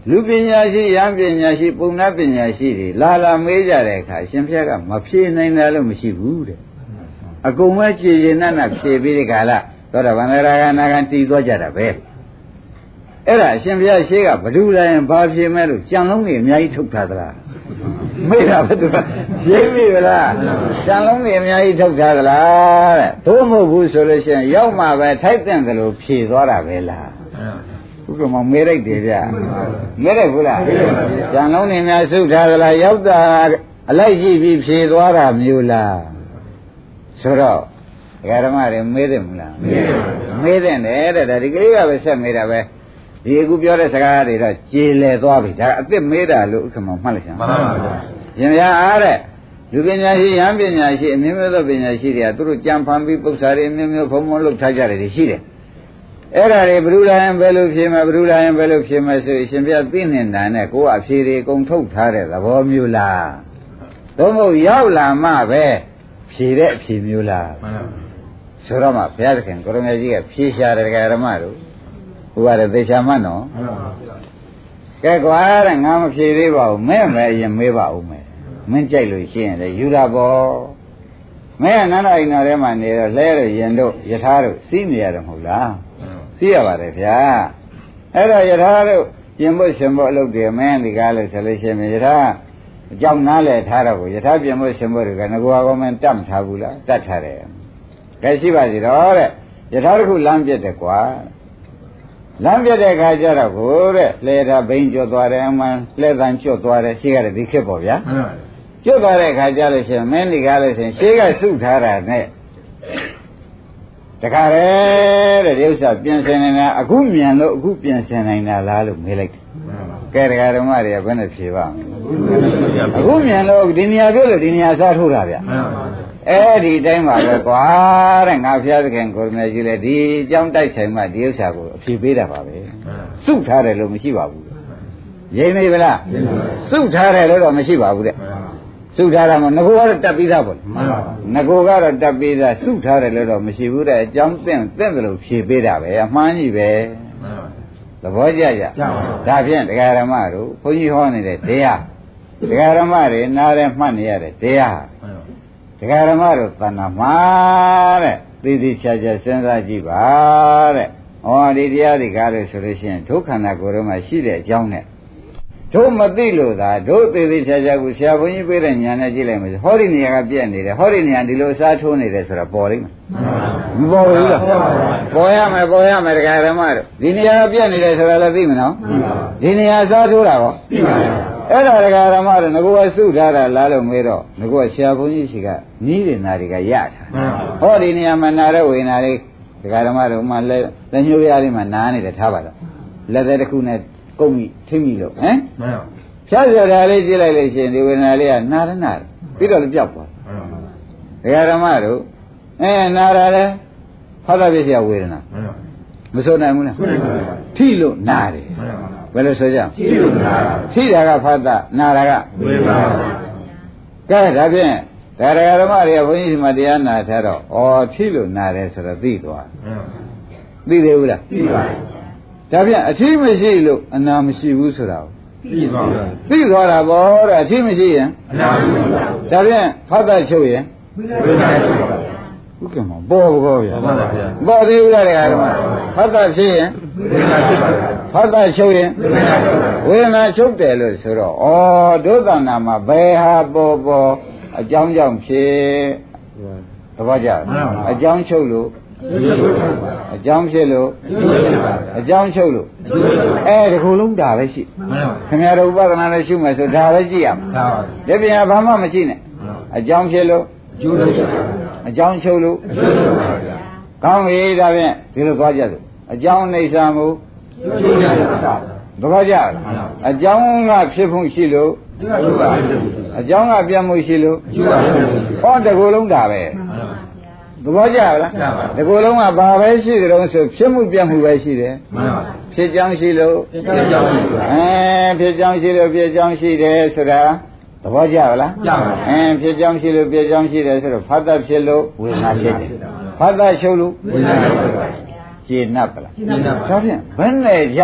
လူပညာရှိယံပညာရှိပုံနာပညာရှိတွေလာလာမေးကြတဲ့အခါရှင်ဘုရားကမဖြေနိုင်တယ်လို့မရှိဘူးတဲ့အကုန်ပဲကြည်ရင်နဲ့နဲ့ဖြေပြီးဒီကလာသောတာပန်သရဂါနာဂံတည်သွားကြတာပဲအဲ့ဒါအရှင်ဘုရားရှေးကဘဒုလာရင်ဘာဖြေမဲ့လို့ကြံလုံးတွေအများကြီးထုတ်ထားသလားမေးတာပဲသူကရှင်းပြီလားကြံလုံးတွေအများကြီးထုတ်ထားသလားတဲ့သို့မဟုတ်ဘူးဆိုလို့ရှိရင်ရောက်မှပဲထိုက်တဲ့ကလေးဖြေသွားတာပဲလားဥက္ကမမေးလိုက်တယ်ဗျမေးလိုက်ဘူးလားကြံလုံးတွေများစုထားသလားရောက်တာအလိုက်ကြည့်ပြီးဖြေသွားတာမျိုးလားဆိုတော့ဒကာဓမ္မတွေမေးတယ်မလားမေးတယ်မေးတယ်တဲ့ဒီကလေးကပဲဆက်မေးတာပဲဒီအခုပြောတဲ့စကားတွေတော့ကျေလည်သွားပြီဒါအစ်စ်မေးတာလို့ဥက္ကမမှတ်လိုက်စမ်းမှန်ပါပါရှင်ဗျာအားတဲ့လူပညာရှိယံပညာရှိအမျိုးမျိုးသောပညာရှိတွေကသူတို့ကြံဖန်ပြီးပု္ပ္ပာတွေအမျိုးမျိုးဖုံဖုံလုပ်ထားကြတယ်ရှိတယ်အဲ့ဒါတွေဘုရားရင်ဘယ်လိုဖြေမယ်ဘုရားရင်ဘယ်လိုဖြေမယ်ဆိုရှင်ဗျာသိနေတာနဲ့ကိုယ်အဖြေတွေအကုန်ထုတ်ထားတဲ့သဘောမျိုးလားသို့မဟုတ်ရောက်လာမှပဲဖြေတဲ့အဖြေမျိုးလားမှန်ပါဆိုတော့မှဘုရားသခင်ကိုရမကြီးကဖြေရှာတယ်ဓမ္မတို့ဟိုရတယ်သေချာမှတ်နော်ကဲကွာတဲ့ငါမဖြေသေးပါဘူးမဲ့မဲ့ရင်မေးပါဦးမယ်မင်းကြိုက်လို့ရှိရင်လေယူတာပေါ့မဲ့နန္ဒအိမ်တော်ထဲမှာနေတော့လဲတော့ရင်တို့ယထာတို့စီးနေရတယ်မဟုတ်လားစီးရပါတယ်ဗျာအဲ့တော့ယထာတို့ပြင်ဖို့ရှင်ဖို့အလုပ်တွေမင်းဒီကားလို့ဆိုလို့ရှိရင်ယထာအကြောင်းနားလဲထားတော့ကိုယထာပြင်ဖို့ရှင်ဖို့တွေကငကွာကောမင်းတတ်မထားဘူးလားတတ်ထားတယ်ကဲရှိပါစီတော့တဲ့ယထာတစ်ခုလမ်းပြတ်တယ်ကွာလမ်းပြတဲ့ခါကျတော့ကိုတဲ့လဲတာဘိန်းကျွတ်သွားတယ်အမှန်လဲတန်ကျွတ်သွားတယ်ရှေးကတည်းကဒီခေတ်ပေါ့ဗျာကျွတ်သွားတဲ့ခါကျလို့ရှိရင်မင်းဒီကားလို့ရှိရင်ရှေးကစုထားတာနဲ့တခါလေတဲ့ဒီဥစ္စာပြင်ဆင်နေတာအခုမြန်လို့အခုပြင်ဆင်နိုင်တာလားလို့မေးလိုက်ကဲတရားဓမ္မတွေကဘယ်နဲ့ဖြေပါ့မလဲအခုမြန်လို့ဒီနေရာပြောလို့ဒီနေရာစားထိုးတာဗျအဲ့ဒီတိုင်းပါပဲကွာတဲ့ငါဖျားသခင်ကိုရမေကြီးလေဒီအကြောင်းတိုက်ဆိုင်မှဒီဥစ္စာကိုအဖြေပေးတာပါပဲစုထားတယ်လို့မရှိပါဘူးရိမ့်နေဗလားစုထားတယ်လို့တော့မရှိပါဘူးတဲ့စုထားတာမငကိုကတော့တက်ပြီးသားပေါ့ငကိုကတော့တက်ပြီးသားစုထားတယ်လို့တော့မရှိဘူးတဲ့အကြောင်းသင်သင်တယ်လို့ဖြေပေးတာပဲအမှန်ကြီးပဲသဘောကျကြဒါဖြင့်တရားဓမ္မတို့ဘုန်းကြီးဟောနေတဲ့တရားတရားဓမ္မတွေနားရဲမှတ်နေရတဲ့တရားတရားဓမ္မတို့သဏ္ဍာန်မှာတဲ့သိသိချာချာစဉ်းစားကြည့်ပါတဲ့။ဩဒီတရားတွေကားလို့ဆိုလို့ရှိရင်ဒုက္ခန္ဓာကိုယ်ထဲမှာရှိတဲ့အကြောင်းနဲ့တို့မသိလို့သာတို့သိသိချာချာကိုဆရာဘုန်းကြီးပေးတဲ့ဉာဏ်နဲ့ကြည့်လိုက်မယ်ဟောဒီနေရာကပြည့်နေတယ်ဟောဒီနေရာဒီလိုအစားထိုးနေတယ်ဆိုတော့ပေါ်လိမ့်မယ်။မပေါ်ဘူးလား။ပေါ်ရမယ်ပေါ်ရမယ်တရားဓမ္မတို့ဒီနေရာကပြည့်နေတယ်ဆိုတာလည်းသိမနော်။ဒီနေရာအစားထိုးတာကောသိပါပါအဲ့ဒါတရားဓမ္မတွေငကိုကစုထားတာလားလို့မေးတော့ငကိုကဆရာဘုန်းကြီးရှိကနီးတယ်နာတွေကရထားဟောဒီနေရာမှာနာတဲ့ဝေနာလေးတရားဓမ္မတွေမှလည်းလက်ညှိုးရလေးမှာနားနေတယ်ထားပါတော့လက်သေးတစ်ခုနဲ့ကုတ်မိထိမိလို့ဟမ်ဖြတ်ရတာလေးကြည့်လိုက်လို့ရှိရင်ဒီဝေနာလေးကနာရနာပြီးတော့လည်းပြောက်သွားတရားဓမ္မတို့အဲနာရလဲဖတ်တာပြည့်စရာဝေဒနာမစိုးနိုင်ဘူးလားထိလို့နာတယ်ဘယ်လိုဆိုကြထိလို့နာတာထိတာကဖတ်တာနာတာကဝေပါကဲဒါဖြင့်တရားဓမ္မတွေကဘုန်းကြီးမှာတရားနာထားတော့ဩထိလို့နာတယ်ဆိုတော့သိသွားသိသေးဘူးလားသိပါတယ်ဒါဖြင့်အထိမရှိလို့အနာမရှိဘူးဆိုတာသိသွားပါသိသွားတာပေါ့တဲ့အထိမရှိရင်အနာမရှိဘူးဒါဖြင့်ဖတ်တာချုပ်ရင်ဝေပါဟုတ်ကဲ့မပေါ်ဘောဗျာမှန်ပါဗျာပေါ်သေးဘူးလားတရားဓမ္မဖတ်တာဖြစ်ရင်ဝေဒနာဖြစ်ပါဗျာဖတ်တာချုပ်ရင်ဝေဒနာချုပ်တယ်လို့ဆိုတော့ဩဒုသနာမှာဘယ်ဟာပေါ်ပေါ်အကြောင်းကြောင့်ဖြစ်သဘောကျအကြောင်းချုပ်လို့အကြောင်းဖြစ်လို့အကြောင်းချုပ်လို့အဲဒီခုလုံးဒါပဲရှိခင်ဗျားတို့ဥပဒနာနဲ့ရှုမယ်ဆိုဒါပဲကြည့်ရမှာဒီပြန်ဘာမှမရှိနဲ့အကြောင်းဖြစ်လို့အကြောင်းချုပ်လို့ကောင်းပြီဒါဖြင့်ဒီလိုသွားကြစို့အကြောင်းနေစာမှုသဘောကျလားအကြောင်းကဖြစ်ဖို့ရှိလို့အကြောင်းကပြတ်မှုရှိလို့ဟောတကူလုံးဒါပဲသဘောကျလားတကူလုံးကဘာပဲရှိတယ်တော့ဆိုဖြစ်မှုပြတ်မှုပဲရှိတယ်ဖြစ်ကြောင်းရှိလို့အဲဖြစ်ကြောင်းရှိလို့ပြည့်ကြောင်းရှိတယ်ဆိုတာသဘောကျလားကျပါဘူးအင်းဖြစ်ကြောင်းရှိလို့ပြည့်ကြောင်းရှိတယ်ဆိုတော့ဖတ်တတ်ဖြစ်လို့ဝေဒနာဖြစ်တယ်ဖတ်တတ်ချုပ်လို့ဝေဒနာဖြစ်တယ်ကျေနပ်ပလားကျေနပ်ပါဒါဖြင့်ဘယ်နဲ့ကြောင့်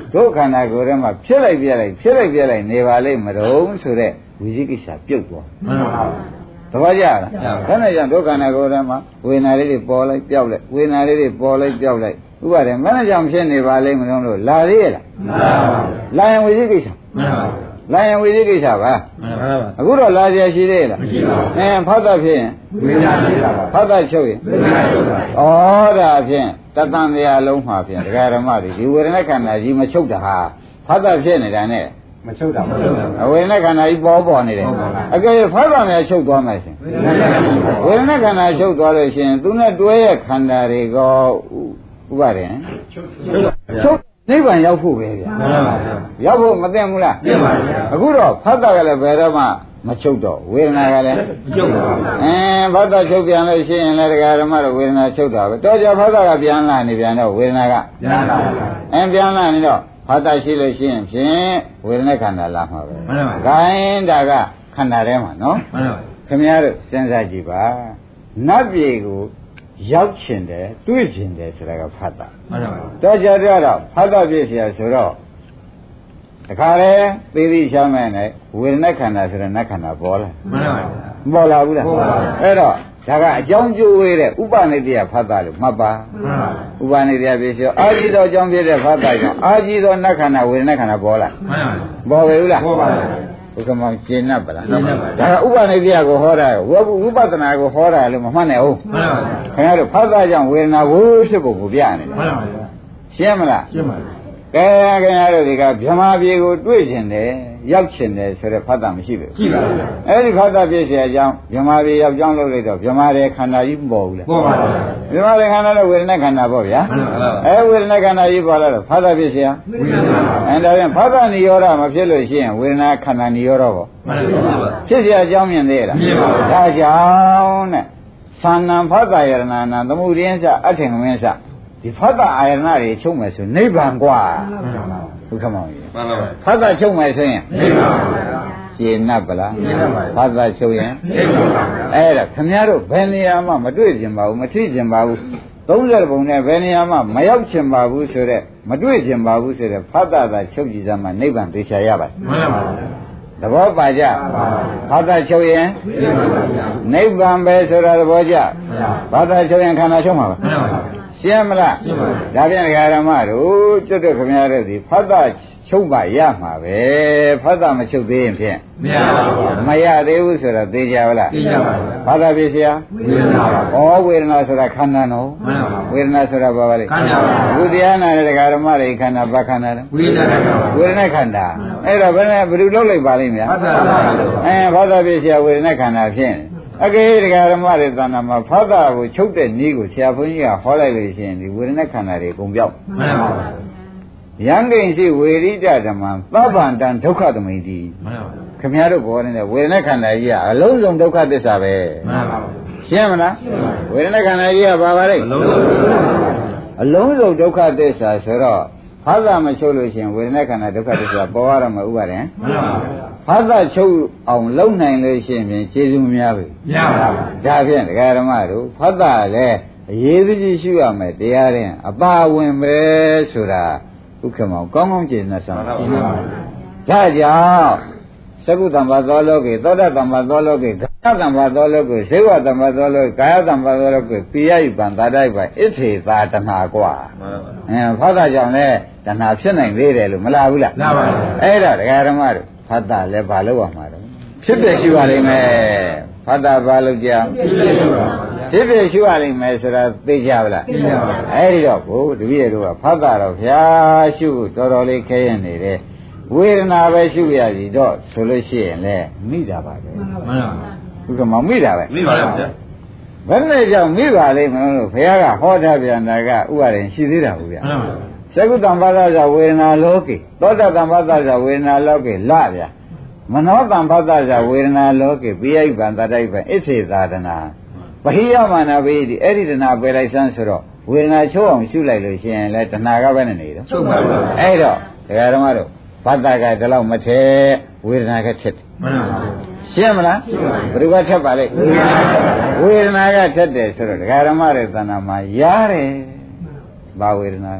ဒုက္ခနာကိုယ်ထဲမှာဖြစ်လိုက်ပြလိုက်ဖြစ်လိုက်ပြလိုက်နေပါလိမ့်မတော့ဆိုတဲ့ဝိသိကိစ္စပြုတ်သွားမှန်ပါဘူးသဘောကျလားဘယ်နဲ့ကြောင့်ဒုက္ခနာကိုယ်ထဲမှာဝေဒနာလေးတွေပေါ်လိုက်ပြောက်လိုက်ဝေဒနာလေးတွေပေါ်လိုက်ပြောက်လိုက်ဥပါဒေဘယ်နဲ့ကြောင့်ဖြစ်နေပါလိမ့်မလို့လာသေးရဲ့လားမှန်ပါဘူးလာရင်ဝိသိကိစ္စမှန်ပါဘူးလာရင်ဝိသိကိစ္စပါမှန်ပါပါအခုတော့လာကြရှိသေးလားမရှိပါဘူးအဲဖတ်တာဖြစ်ရင်ဝိညာဉ်ရှိတာပါဖတ်တာချုပ်ရင်ဝိညာဉ်ချုပ်ပါဩဒါဖြင့်တသံတရားလုံးမှာဖြင့်ဒကာဓမ္မတွေဒီဝေဒနာခန္ဓာကြီးမချုပ်တာဟာဖတ်တာဖြစ်နေတာနဲ့မချုပ်တာမချုပ်တာဝေဒနာခန္ဓာကြီးပေါ်ပေါ်နေတယ်အကယ်ဖတ်တာများချုပ်သွားမယ်ရှင်ဝေဒနာခန္ဓာချုပ်သွားလို့ရှင်သူနဲ့တွဲရဲ့ခန္ဓာတွေကဥပါဒေချုပ်ချုပ်နိဗ္ဗာန်ရောက်ဖို့ပဲဗျာမှန်ပါဗျာရောက်ဖို့မသိဘူးလားသိပါဗျာအခုတော့ဖတ်တာကလည်းဘယ်တော့မှမချုပ်တော့ဝေဒနာကလည်းမချုပ်ပါဘူးအင်းဖတ်တာချုပ်ပြန်လို့ရှိရင်လည်းတရားဓမ္မတော့ဝေဒနာချုပ်တာပဲတော့ကြဖတ်တာကပြန်လာနေပြန်တော့ဝေဒနာကပြန်လာပါအင်းပြန်လာနေတော့ဖတ်တာရှိလို့ရှိရင်ဖြင့်ဝေဒနာခန္ဓာလာမှာပဲမှန်ပါဗျာခိုင်းတာကခန္ဓာထဲမှာနော်မှန်ပါခင်ဗျားတို့စဉ်းစားကြည့်ပါနတ်ပြည်ကိုရောက်ချင်တယ်တွေ့ချင်တယ်ဆိုတာကဖတ်တာမှန်ပါဘူးတော့ကြတော့ဖတ်တာပြည့်เสียဆိုတော့တခါလေသေသိချမ်းမဲ့နဲ့ဝေဒနာခန္ဓာဆိုတဲ့နတ်ခန္ဓာပေါ်လာမှန်ပါဘူးပေါ်လာဘူးလားပေါ်ပါဘူးအဲ့တော့ဒါကအကြောင်းကျိုးဝေးတဲ့ဥပနိတယဖတ်တာလို့မှတ်ပါမှန်ပါဘူးဥပနိတယပြည့်เสียအာကြည့်တော့အကြောင်းပြည့်တဲ့ဖတ်တာကြောင့်အာကြည့်တော့နတ်ခန္ဓာဝေဒနာခန္ဓာပေါ်လာမှန်ပါဘူးပေါ်ပဲဘူးလားပေါ်ပါဘူးဘုကမောင်ရှင်း납ပါလားရှင်း납ပါဒါကဥပနိတယကိုဟောတာဝဝိပဿနာကိုဟောတာလို့မမှတ်နဲ့ဟုတ်မှန်ပါဘူးခင်ဗျားတို့ဖတ်တာကြောင့်ဝေဒနာဝိဖြစ်ဖို့ကိုပြနေတယ်မှန်ပါဘူးရှင်းမလားရှင်းပါပြီကဲခင်ဗျားတို့ဒီကဗြဟ္မာပြေကိုတွေ့ကျင်တယ်ရောက်ကျင်တယ်ဆိုတဲ့ဖတ်တာမရှိဘူးရှိပါဘူးအဲ့ဒီဖတ်တာပြည့်เสียအကြောင်းဗြဟ္မာပြေရောက်ကြောင်းလုပ်လိုက်တော့ဗြဟ္မာရဲ့ခန္ဓာကြီးမပေါ်ဘူးလားပေါ်ပါဘူးဗြဟ္မာရဲ့ခန္ဓာတော့ဝေဒနာခန္ဓာပေါ့ဗျာအဲဝေဒနာခန္ဓာကြီးပေါ်လာတော့ဖတ်တာပြည့်เสียဝေဒနာအဲဒါပြန်ဖတ်တာနိရောဓမဖြစ်လို့ရှိရင်ဝေဒနာခန္ဓာနိရောဓပေါ့မှန်ပါပါဖြစ်เสียအကြောင်းမြင်သေးလားမြင်ပါဘူးဒါကြောင့်နဲ့သန္နံဖတ်တာယရဏနာသမှုရင်းစအထင်မင်းစဒီဖတ်တာအာယနာတွေချုပ်မယ်ဆိုနိဗ္ဗာန်กว่าဘုခမောင်ကြီးမှန်ပါပါဖတ်တာချုပ်မယ်ဆိုရင်နိဗ္ဗာန်ပါဗျာရှင်း납ပါလားရှင်း납ပါဖတ်တာချုပ်ရင်နိဗ္ဗာန်ပါဗျာအဲ့ဒါခင်ဗျားတို့ဘယ်နေရာမှမတွေ့ကျင်ပါဘူးမထိကျင်ပါဘူးသုံးဆယ်ပုံနဲ့ဘယ်နေရာမှမရောက်ကျင်ပါဘူးဆိုတော့မတွေ့ကျင်ပါဘူးဆိုတော့ဖတ်တာသာချုပ်ကြည့်စမ်းမှနိဗ္ဗာန်သိချရပါတယ်မှန်ပါပါသဘောပါကြဘာသာချုပ်ရင်နိဗ္ဗာန်ပဲဆိုတာသဘောကျဘာသာချုပ်ရင်ခန္ဓာချုပ်မှာပါရှင်းမလားရှင်းပါပြီဒါပြန်ဒကာရမတို့ကျွတ်တဲ့ခင်ဗျားတို့ဒီဖတ်တာချုပ်ပါရမှာပဲဖတ်တာမချုပ်သေးရင်ဖြင့်မရပါဘူးမရသေးဘူးဆိုတော့သိကြပါလားသိကြပါဘူးဘာသာပြည့်စရာဝေဒနာပါဩဝေဒနာဆိုတာခန္ဓာနော်မှန်ပါဘူးဝေဒနာဆိုတာဘာပါလဲခန္ဓာပါဘုရားနာတဲ့ဒကာရမတွေခန္ဓာဘာခန္ဓာလဲဝေဒနာခန္ဓာဝေဒနာခန္ဓာအဲ့တော့ဘယ်နဲ့ဘယ်လိုလုပ်လိုက်ပါလိမ့်များဖတ်တာအဲဘာသာပြည့်စရာဝေဒနာခန္ဓာဖြင့်အကေဒကာဓမ္မတွေသဏ္ဍာန်မှာဖတ်တာကိုချုပ်တဲ့နည်းကိုဆရာဘုန်းကြီးကဟောလိုက်လို့ရှိရင်ဒီဝေဒနာခန္ဓာတွေအကုန်ပြောက်မှန်ပါပါယံကိဉ္စီဝေရိတဓမ္မံသဗ္ဗန္တံဒုက္ခသမိန်တိမှန်ပါပါခင်ဗျားတို့ပြောနေတဲ့ဝေဒနာခန္ဓာကြီးကအလုံးစုံဒုက္ခသစ္စာပဲမှန်ပါပါရှင်းမလားဝေဒနာခန္ဓာကြီးကဘာပါလဲအလုံးစုံဒုက္ခသစ္စာဆိုတော့ဖတ်တာမချုပ်လို့ရှိရင်ဝေဒနာခန္ဓာဒုက္ခသစ္စာပေါ်ရမှာဥပါဒံမှန်ပါပါဖတ်တာချုပ်အောင်လုံနိုင်လို့ရှိရင်ကျေးဇူးများပြီမရပါဘူးဒါဖြင့်ဒကာဓမ္မတို့ဖတ်တာလည်းအရေးကြီးရှိရမယ်တရားရင်အပါဝင်ပဲဆိုတာဥက္ကမောကောင်းကောင်းကျေနပ်ဆောင်ပါဘူးဒါကြောင့်သကုတ္တံဘာသောလောကေသောတတံဘာသောလောကေဂဏတံဘာသောလောကေဇေဝတံဘာသောလောကေကာယတံဘာသောလောကေပိယယုပံသာတိုက်ပါဣထေသာတဏှာกว่าအဲဖတ်တာကြောင့်လည်းတဏှာဖြစ်နိုင်သေးတယ်လို့မလားဘူးလားမှန်ပါဘူးအဲ့ဒါဒကာဓမ္မတို့ဖတ်တာလည်းဘာလို့ရမှာတော့ဖြစ်ဖြစ်ရှိပါလိမ့်မယ်ဖတ်တာဘာလို့ကြောင်ဖြစ်ဖြစ်ရှိပါလိမ့်မယ်ဆိုတာသိကြပါလားသိပါပါအဲ့ဒီတော့ဘုတပည့်တို့ကဖတ်တာတော့ဗျာရှုတော်တော်လေးခဲရင်နေတယ်ဝေဒနာပဲရှုရစီတော့ဆိုလို့ရှိရင်လည်းမိတာပါပဲမှန်ပါပါဘုကမမိတာပဲမိပါလားဗျာဘယ်နဲ့ကြောင့်မိပါလိမ့်မလို့ဘုရားကဟောထားပြန်တာကဥပါရင်ရှိသေးတာဘူးဗျာမှန်ပါပါသကုတ္တံဘာသာဇဝေဒနာလောကေသောတတံဘာသာဇဝေဒနာလောကေလဗျာမနောတံဘာသာဇဝေဒနာလောကေပိယိဗံတတိုက်ဗံဣစ္ဆေသာဒနာပဟိယမနာပိတိအဲ့ဒီတနာပယ်လိုက်စမ်းဆိုတော့ဝေဒနာချုပ်အောင်ရှုလိုက်လို့ရှိရင်လည်းတဏှာကပဲနေတော့ချုပ်ပါဘူးအဲ့တော့ဒကာဓမ္မတို့ဘာသာကဒီလောက်မထဲဝေဒနာကထက်တယ်မှန်ပါဘူးရှင်းမလားရှင်းပါပြီဘယ်သူကထက်ပါလဲဝေဒနာကထက်တယ်ဆိုတော့ဒကာဓမ္မတွေသဏ္ဍာန်မှာရားတယ်ဘာဝေဒနာဒ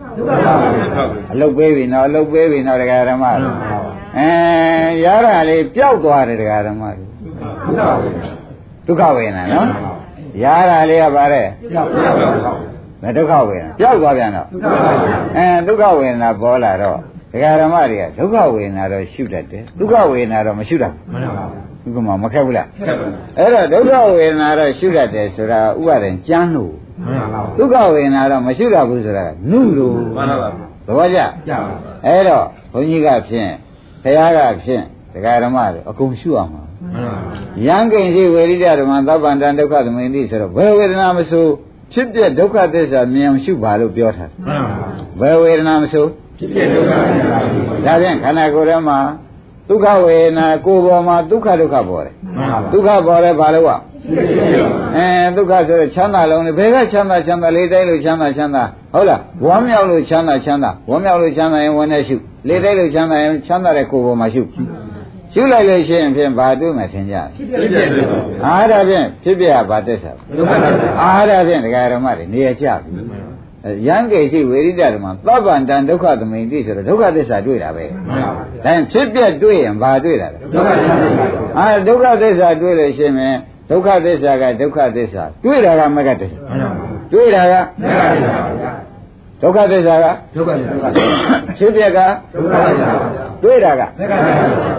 အလုတ်ပေးပြီနော်အလုတ်ပေးပြီနော်တရားဓမ္မတို့အဲရတာလေးပျောက်သွားတယ်တရားဓမ္မတို့ဒုက္ခဝေဒနာနော်ရတာလေးကပါတဲ့မဒုက္ခဝေဒနာပျောက်သွားပြန်တော့အဲဒုက္ခဝေဒနာပေါ်လာတော့တရားဓမ္မတွေကဒုက္ခဝေဒနာတော့ရှုတတ်တယ်ဒုက္ခဝေဒနာတော့မရှုတတ်ဘူးဒီကမှာမခက်ဘူးလားအဲ့တော့ဒုက္ခဝေဒနာတော့ရှုတတ်တယ်ဆိုတာဥပါဒံကျမ်းလို့ဒုက္ခဝေဒနာတော့မရှုတတ်ဘူးဆိုတာနုလို့မှန်ပါပါသဘောကျအဲ့တော့ဘုန်းကြီးကဖြင့်ဘုရားကဖြင့်တရားဓမ္မတွေအကုန်ရှုအောင်ပါယံကိဉ္စီဝေရိတဓမ္မသဗ္ဗန္တဒုက္ခသမင်တိဆိုတော့ဘယ်ဝေဒနာမဆိုဖြစ်ပြဒုက္ခသစ္စာမြင်အောင်ရှုပါလို့ပြောထားတယ်ဘယ်ဝေဒနာမဆိုဖြစ်ပြဒုက္ခသစ္စာဒါဖြင့်ခန္ဓာကိုယ်ထဲမှာဒုက္ခဝေဒနာကိုယ်ပေါ်မှာဒုက္ခဒုက္ခပေါ်တယ်ဒုက္ခပေါ်တယ်ဘာလို့วะအဲဒုက္ခဆိုတော့ချမ်းသာလုံးလေဘယ်ကချမ်းသာချမ်းသာလေးတိုင်းလို့ချမ်းသာချမ်းသာဟုတ်လားဝမ်းမြောက်လို့ချမ်းသာချမ်းသာဝမ်းမြောက်လို့ချမ်းသာရင်ဝမ်းနဲ့ရှုလေးတိုင်းလို့ချမ်းသာရင်ချမ်းသာတဲ့ကိုယ်ပေါ်မှာရှုရှုလိုက်လို့ရှိရင်ဖြင့်ဘာတွေ့မှထင်ကြဖြစ်ပြတယ်အားဒါဖြင့်ဖြစ်ပြဘာတက်စားအားဒါဖြင့်ဒကာဓမ္မတွေနေရကြပြီယံကေရှိဝေရိတဓမ္မသဗ္ဗန္တံဒုက္ခသမိန်တိဆိုတော့ဒုက္ခသစ္စာတွေ့တာပဲဒါဖြစ်ပြတွေ့ရင်ဘာတွေ့တာလဲဒုက္ခသစ္စာအာဒုက္ခသစ္စာတွေ့လို့ရှိရင်ဒုက္ခသစ္စာကဒုက္ခသစ္စာတွေ့တာကမဂ္ဂတစ္စာတွေ့တာကမဂ္ဂတစ္စာဒုက္ခသစ္စာကဒုက္ခသစ္စာဖြစ်ပြကဒုက္ခသစ္စာတွေ့တာကမဂ္ဂတစ္စာ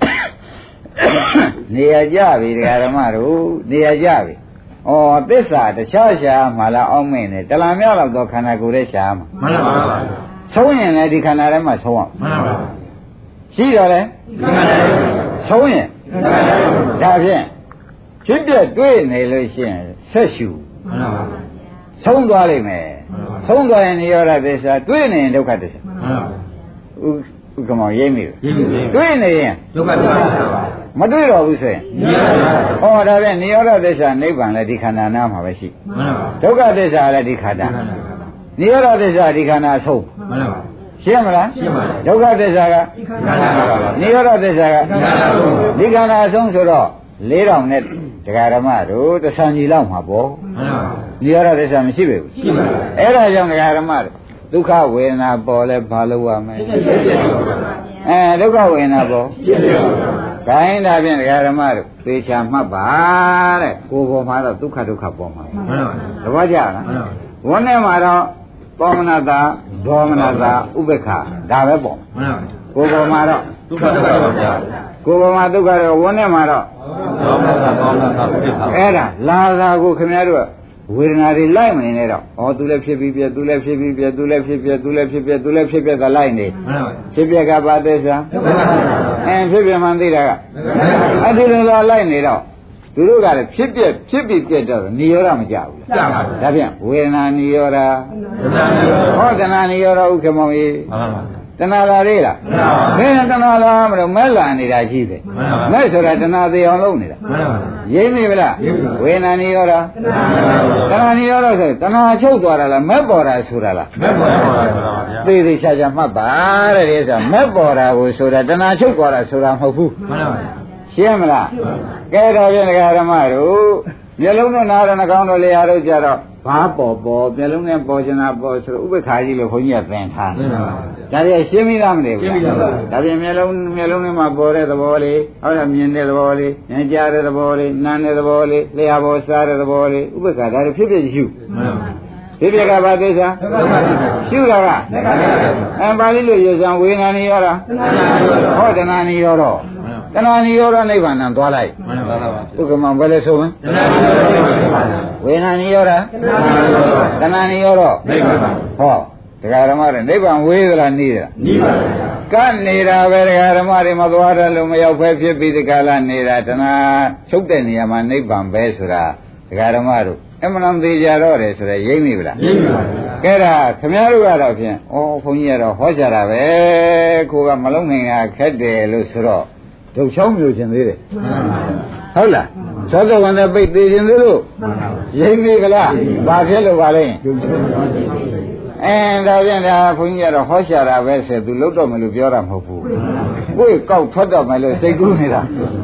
နေရကြပြီဒကာဓမ္မတို့နေရကြပြီဩသစ္စာတခြားရှာမှလားအောက်မင်းနဲ့တလံမြောက်တော့ခန္ဓာကိုယ်ရဲ့ရှာမှာမှန်ပါပါဆုံးရင်လည်းဒီခန္ဓာထဲမှာဆုံးအောင်မှန်ပါပါရှိတော့လေဆုံးရင်ဒါဖြင့်ဖြစ်ပြတွေ့နေလို့ရှိရင်ဆက်ရှုမှန်ပါပါဆုံးသွားလိမ့်မယ်ဆုံးသွားရင်နိရောဓသစ္စာတွေ့နေရင်ဒုက္ခသစ္စာမှန်ပါပါဥက္ကမောရိပ်မိတွေ့နေရင်ဒုက္ခသစ္စာမတွေ့တော့ဘူးဆိုရင်ဟောဒါပြန်နိရောဓသစ္စာနိဗ္ဗာန်လည်းဒီခန္ဓာနာမှာပဲရှိဒုက္ခသစ္စာလည်းဒီခန္ဓာနိရောဓသစ္စာဒီခန္ဓာအဆုံးရှင်းမလားဒုက္ခသစ္စာကနိရောဓသစ္စာကဒီခန္ဓာအဆုံးဆိုတော့လေးတောင်နဲ့တရားဓမ္မတို့တဆန်ကြီးလောက်မှာပေါ့နိရောဓသစ္စာမရှိပဲဘူးအဲ့ဒါကြောင့်တရားဓမ္မတို့ဒုက္ခဝေဒနာပေါ်လဲဘာလို့ရမလဲအဲဒုက္ခဝေဒနာပေါ်ခိုင်းတာဖြင့်ဒကာဓမ္မတို့သေချာမှတ်ပါတဲ့ကိုယ်ပေါ်မှာတော့ဒုက္ခဒုက္ခပေါ်မှာမှန်ပါပါသဘောကျလားဝန်းထဲမှာတော့သောမနတာဒေါမနတာဥပ္ပခာဒါပဲပေါ့မှန်ပါကိုယ်ပေါ်မှာတော့ဒုက္ခဒုက္ခပါဗျာကိုယ်ပေါ်မှာဒုက္ခတော့ဝန်းထဲမှာတော့ဒေါမနတာဒေါမနတာဥပ္ပခာအဲ့ဒါလာသာကိုခင်ဗျားတို့ဝေဒနာတွေလိုက်မနေနဲ့တော့ဩသူလည်းဖြစ်ပြီးပြသူလည်းဖြစ်ပြီးပြသူလည်းဖြစ်ပြသူလည်းဖြစ်ပြသူလည်းဖြစ်ပြကလိုက်နေဖြစ်ပြကဘာသက်စာအဲဖြစ်ပြမှန်သိတာကအဲ့ဒီလိုလာလိုက်နေတော့သူတို့ကလည်းဖြစ်ပြဖြစ်ပြီးပြတော့နိရောဓမကြဘူးလားဒါဖြင့်ဝေဒနာနိရောဓဟောတဏှာနိရောဓဥက္ကမောင်ကြီးတဏှာလာလေးလားဘယ်တဏှာလာမလို့မဲ့လာနေတာကြီးပဲမဲ့ဆိုတာတဏှာသေးအောင်လုပ်နေတာရိပ်မိဗလားဝေဒနာနိရောဓတဏှာနိရောဓဆိုတဏှာချုပ်သွားတာလားမဲ့ပေါ်တာဆိုတာလားမဲ့ပေါ်တာဆိုတာပါဗျာသေသေးချာချာမှတ်ပါတဲ့ဒီဆိုမဲ့ပေါ်တာကိုဆိုတာတဏှာချုပ်သွားတာဆိုတာမဟုတ်ဘူးမှန်ပါပါရှင်းမလားကဲတော့ပြန်ဒကာဓမ္မတို့မျက်လုံးနဲ့နားနဲ့နှာခေါင်းတို့လေအားတို့ကြတော့ဘာပေါ်ပေါ်မျက်လုံးနဲ့ပေါ်ချင်တာပေါ်ဆိုတော့ဥပ္ပခါကြီးလို့ခွန်ကြီးကသင်ထားတယ်ဒါတွေရှင်းပြီးသားမလဲဘူးရှင်းပြီးသားပါဒါပြင်မျက်လုံးမျက်လုံးထဲမှာပေါ်တဲ့သဘောလေးဟုတ်လားမြင်တဲ့သဘောလေးဉာဏ်ကြားတဲ့သဘောလေးနားတဲ့သဘောလေးလျှာပေါ်စားတဲ့သဘောလေးဥပ္ပခါဒါတွေဖြစ်ဖြစ်ရှုဖြစ်ဖြစ်ကဘာသိစားရှုတာကအဲပါဠိလိုရေစံဝေဒနာနေရောတာဟောတဏှာနေရောတော့တဏှာနိရောဓနိဗ္ဗာန်သွားလိုက်မှန်ပါပါဥက္ကမဘယ်လဲဆိုရင်ဝေဒနာနိရောဓတဏှာနိရောဓနိဗ္ဗာန်ဟောတရားဓမ္မတွေနိဗ္ဗာန်ဝေးသလားနေသလားနေပါဗျာကနေတာပဲတရားဓမ္မတွေမသွားတယ်လို့မရောက်ဖဲဖြစ်ပြီးဒီကလာနေတာတဏှာချုပ်တဲ့နေရာမှာနိဗ္ဗာန်ပဲဆိုတာတရားဓမ္မတို့အမှန်တန်သေးကြတော့တယ်ဆိုတော့ရိပ်မိဗလားရိပ်မိပါဗျာကဲဒါခင်ဗျားတို့ကတော့ဖြင့်ဩဘုန်းကြီးကတော့ဟောကြတာပဲကိုကမလုံးနိုင်တာခက်တယ်လို့ဆိုတော့ဒုတ်ချောင်းမျိုးရှင်သေးတယ်ဟုတ်လားသောကဝန်တဲ့ပိတ်သေးရှင်သေးလို့ရိပ်မိကလားဘာဖြစ်လို့ပါလဲအဲဒါပြန်ဒါဘုန်းကြီးကတော့ဟောရှာတာပဲဆိုသူလုတ်တော့မယ်လို့ပြောတာမဟုတ်ဘူးကိုယ်ကောက်ထွက်တော့မယ်လို့စိတ်ကူးနေတာ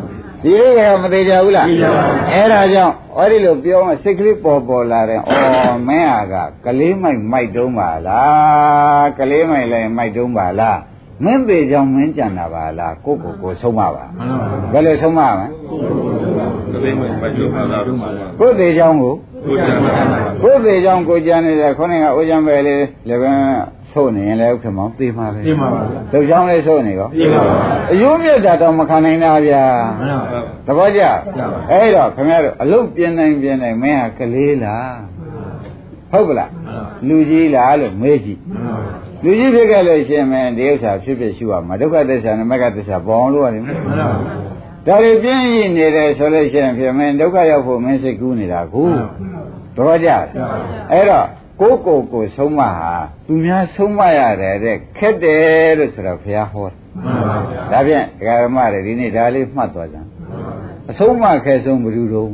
ဒီလေးကမသေးကြဘူးလားအဲ့ဒါကြောင့်အဲ့ဒီလိုပြောမှစိတ်ကလေးပေါ်ပေါ်လာတယ်အော်မင်းဟာကကလေးမိုက်မိုက်တုံးပါလားကလေးမိုက်လည်းမိုက်တုံးပါလားမင်းသေးကြောင့်မင်းကြံတာပါလားကိုကိုကိုဆုံးမပါဘယ်လိုဆုံးမမလဲကလေးမိုက်မိုက်တုံးပါလားကိုသေးကြောင့်ကိုကိုသေးကြောင့်ကိုကြံနေတဲ့ခေါင်းကအိုးကြံပဲလေလည်းပဲဆိုနေရင်လည်းဥက္ကမောင်သိမှာပဲသိမှာပါဒုကြောင့်လေးဆိုနေကောသိမှာပါအယိုးမြတ်တာတော့မခံနိုင်တာဗျာသဘောကျအဲ့တော့ခင်ဗျားတို့အလုတ်ပြင်းနိုင်ပြင်းနိုင်မင်းဟာကလေးလားဟုတ်ကလားလူကြီးလားလို့မေးကြည့်လူကြီးဖြစ်ခဲ့လို့ရှင်မင်းဒီဥစ္စာဖြစ်ဖြစ်ရှုရမှာဒုက္ခသစ္စာနဲ့မဂ္ဂသစ္စာပေါ်အောင်လို့ရတယ်မဟုတ်လားဒါတွေပြင်းရည်နေတယ်ဆိုလို့ရှိရင်ဖြစ်မင်းဒုက္ခရောက်ဖို့မင်းစိတ်ကူးနေတာကိုသဘောကျအဲ့တော့ကိုကိုကိုဆုံးမဟာသူများဆုံးမရတယ်တဲ့ခက်တယ်လို့ဆိုတော့ဘုရားဟောတယ်ဒါဖြင့်ဒကာရမတွေဒီနေ့ဒါလေးမှတ်သွားကြအဆုံးမခဲဆုံးဘယ်သူတော့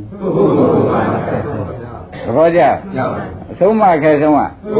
သဘောကျအဆုံးမခဲဆုံးက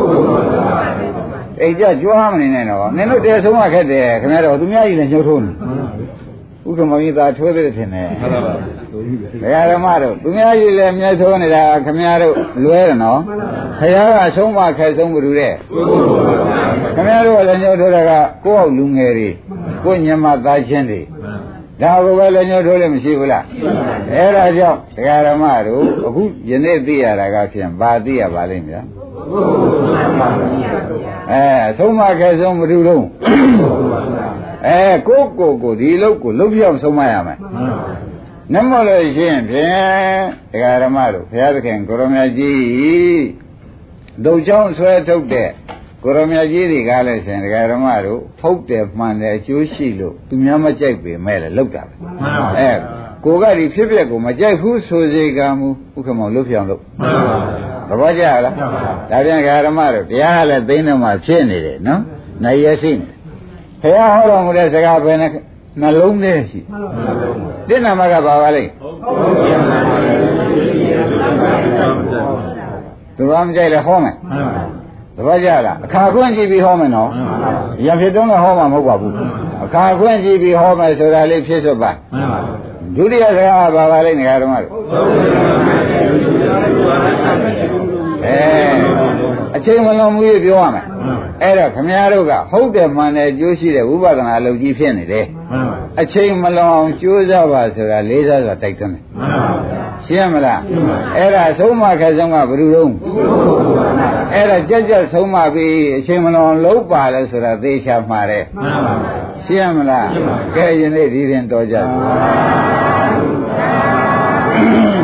အိတ်ကြကြွားမနေနဲ့တော့နင်တို့တဲဆုံးမခက်တယ်ခင်ဗျားတို့သူများကြီးလည်းညှို့ထိုးနေဥက္ကမောကြီးသာထွေးသေးတယ်ထင်တယ်ဟုတ်ပါပါဘုရားဓမ္မတို့သူများကြီးလည်းမြတ်ထိုးနေတာခင်ဗျားတို့လွဲတယ်နော်ဘုရားကဆုံးမခဲဆုံးဘယ်သူတဲ့ခင်ဗျားတို့လည်းညှို့ထိုးတာကကိုယ့်အောက်လူငယ်တွေကိုညမသားချင်းတွေဒါကိုပဲလည်းညှို့ထိုးလည်းမရှိဘူးလားအဲ့ဒါကြောင့်ဘုရားဓမ္မတို့အခုယနေ့သိရတာကဖြင့်ဘာသိရပါလိမ့်ဗျာအဲဆုံးမခဲဆုံးဘယ်သူတော့အဲကိုကိုကိုဒီလုတ်ကိုလုတ်ပြောင်းဆုံးမရမယ်နမလို့ရှိရင်ဖြင့်ဒကာဓမ္မတို့ဘုရားသခင်ကိုရမကြီးဒုတ်ချောင်းဆွဲထုတ်တဲ့ကိုရမကြီးတွေကလည်းရှင်ဒကာဓမ္မတို့ဖုတ်တယ်မှန်တယ်အကျိုးရှိလို့သူများမကြိုက်ပေမဲ့လည်းလုတ်တာပဲအဲကိုကဒီဖြစ်ပျက်ကိုမကြိုက်ဘူးဆိုစေကမူဥက္ကမောလုတ်ပြောင်းလို့သဘောကျလားဒါပြန်ဒကာဓမ္မတို့တရားကလည်းသိနေမှဖြစ်နေတယ်နော်နိုင်ရရှိနေဘုရားဟောတော်မူတဲ့စကားပဲနဲ့နှလုံးထဲရှိတိဏမကဘာပါလိမ့်သူကမကြိုက်လဲဟောမယ်သဘောကျလားအခါခွင့်ကြည့်ပြီးဟောမယ်နော်ရံဖြစ်တုံးကဟောမှာမဟုတ်ပါဘူးအခါခွင့်ကြည့်ပြီးဟောမယ်ဆိုတာလေးဖြစ်စွတ်ပါဒုတိယစကားဘာပါလိမ့်နေကြတော့မလို့အဲအချိန်မလွန်မှုပြောရမယ်အဲ့တော့ခမည်းတော်ကဟုတ်တယ်မှန်တယ်ကြိုးရှိတဲ့ဝိပဿနာအလုပ်ကြီးဖြစ်နေတယ်အချိန်မလွန်အောင်ကြိုးစားပါဆိုတာလေးစားစွာတိုက်တွန်းတယ်ရှင်းမလားအဲ့ဒါဆုံးမခက်ဆုံးကဘယ်လိုလုံးအဲ့ဒါကြက်ကြက်ဆုံးမပြီးအချိန်မလွန်လုံးပါလဲဆိုတာသေချာမှာတယ်ရှင်းမလားကဲယနေ့ဒီရင်တော်ကြပါ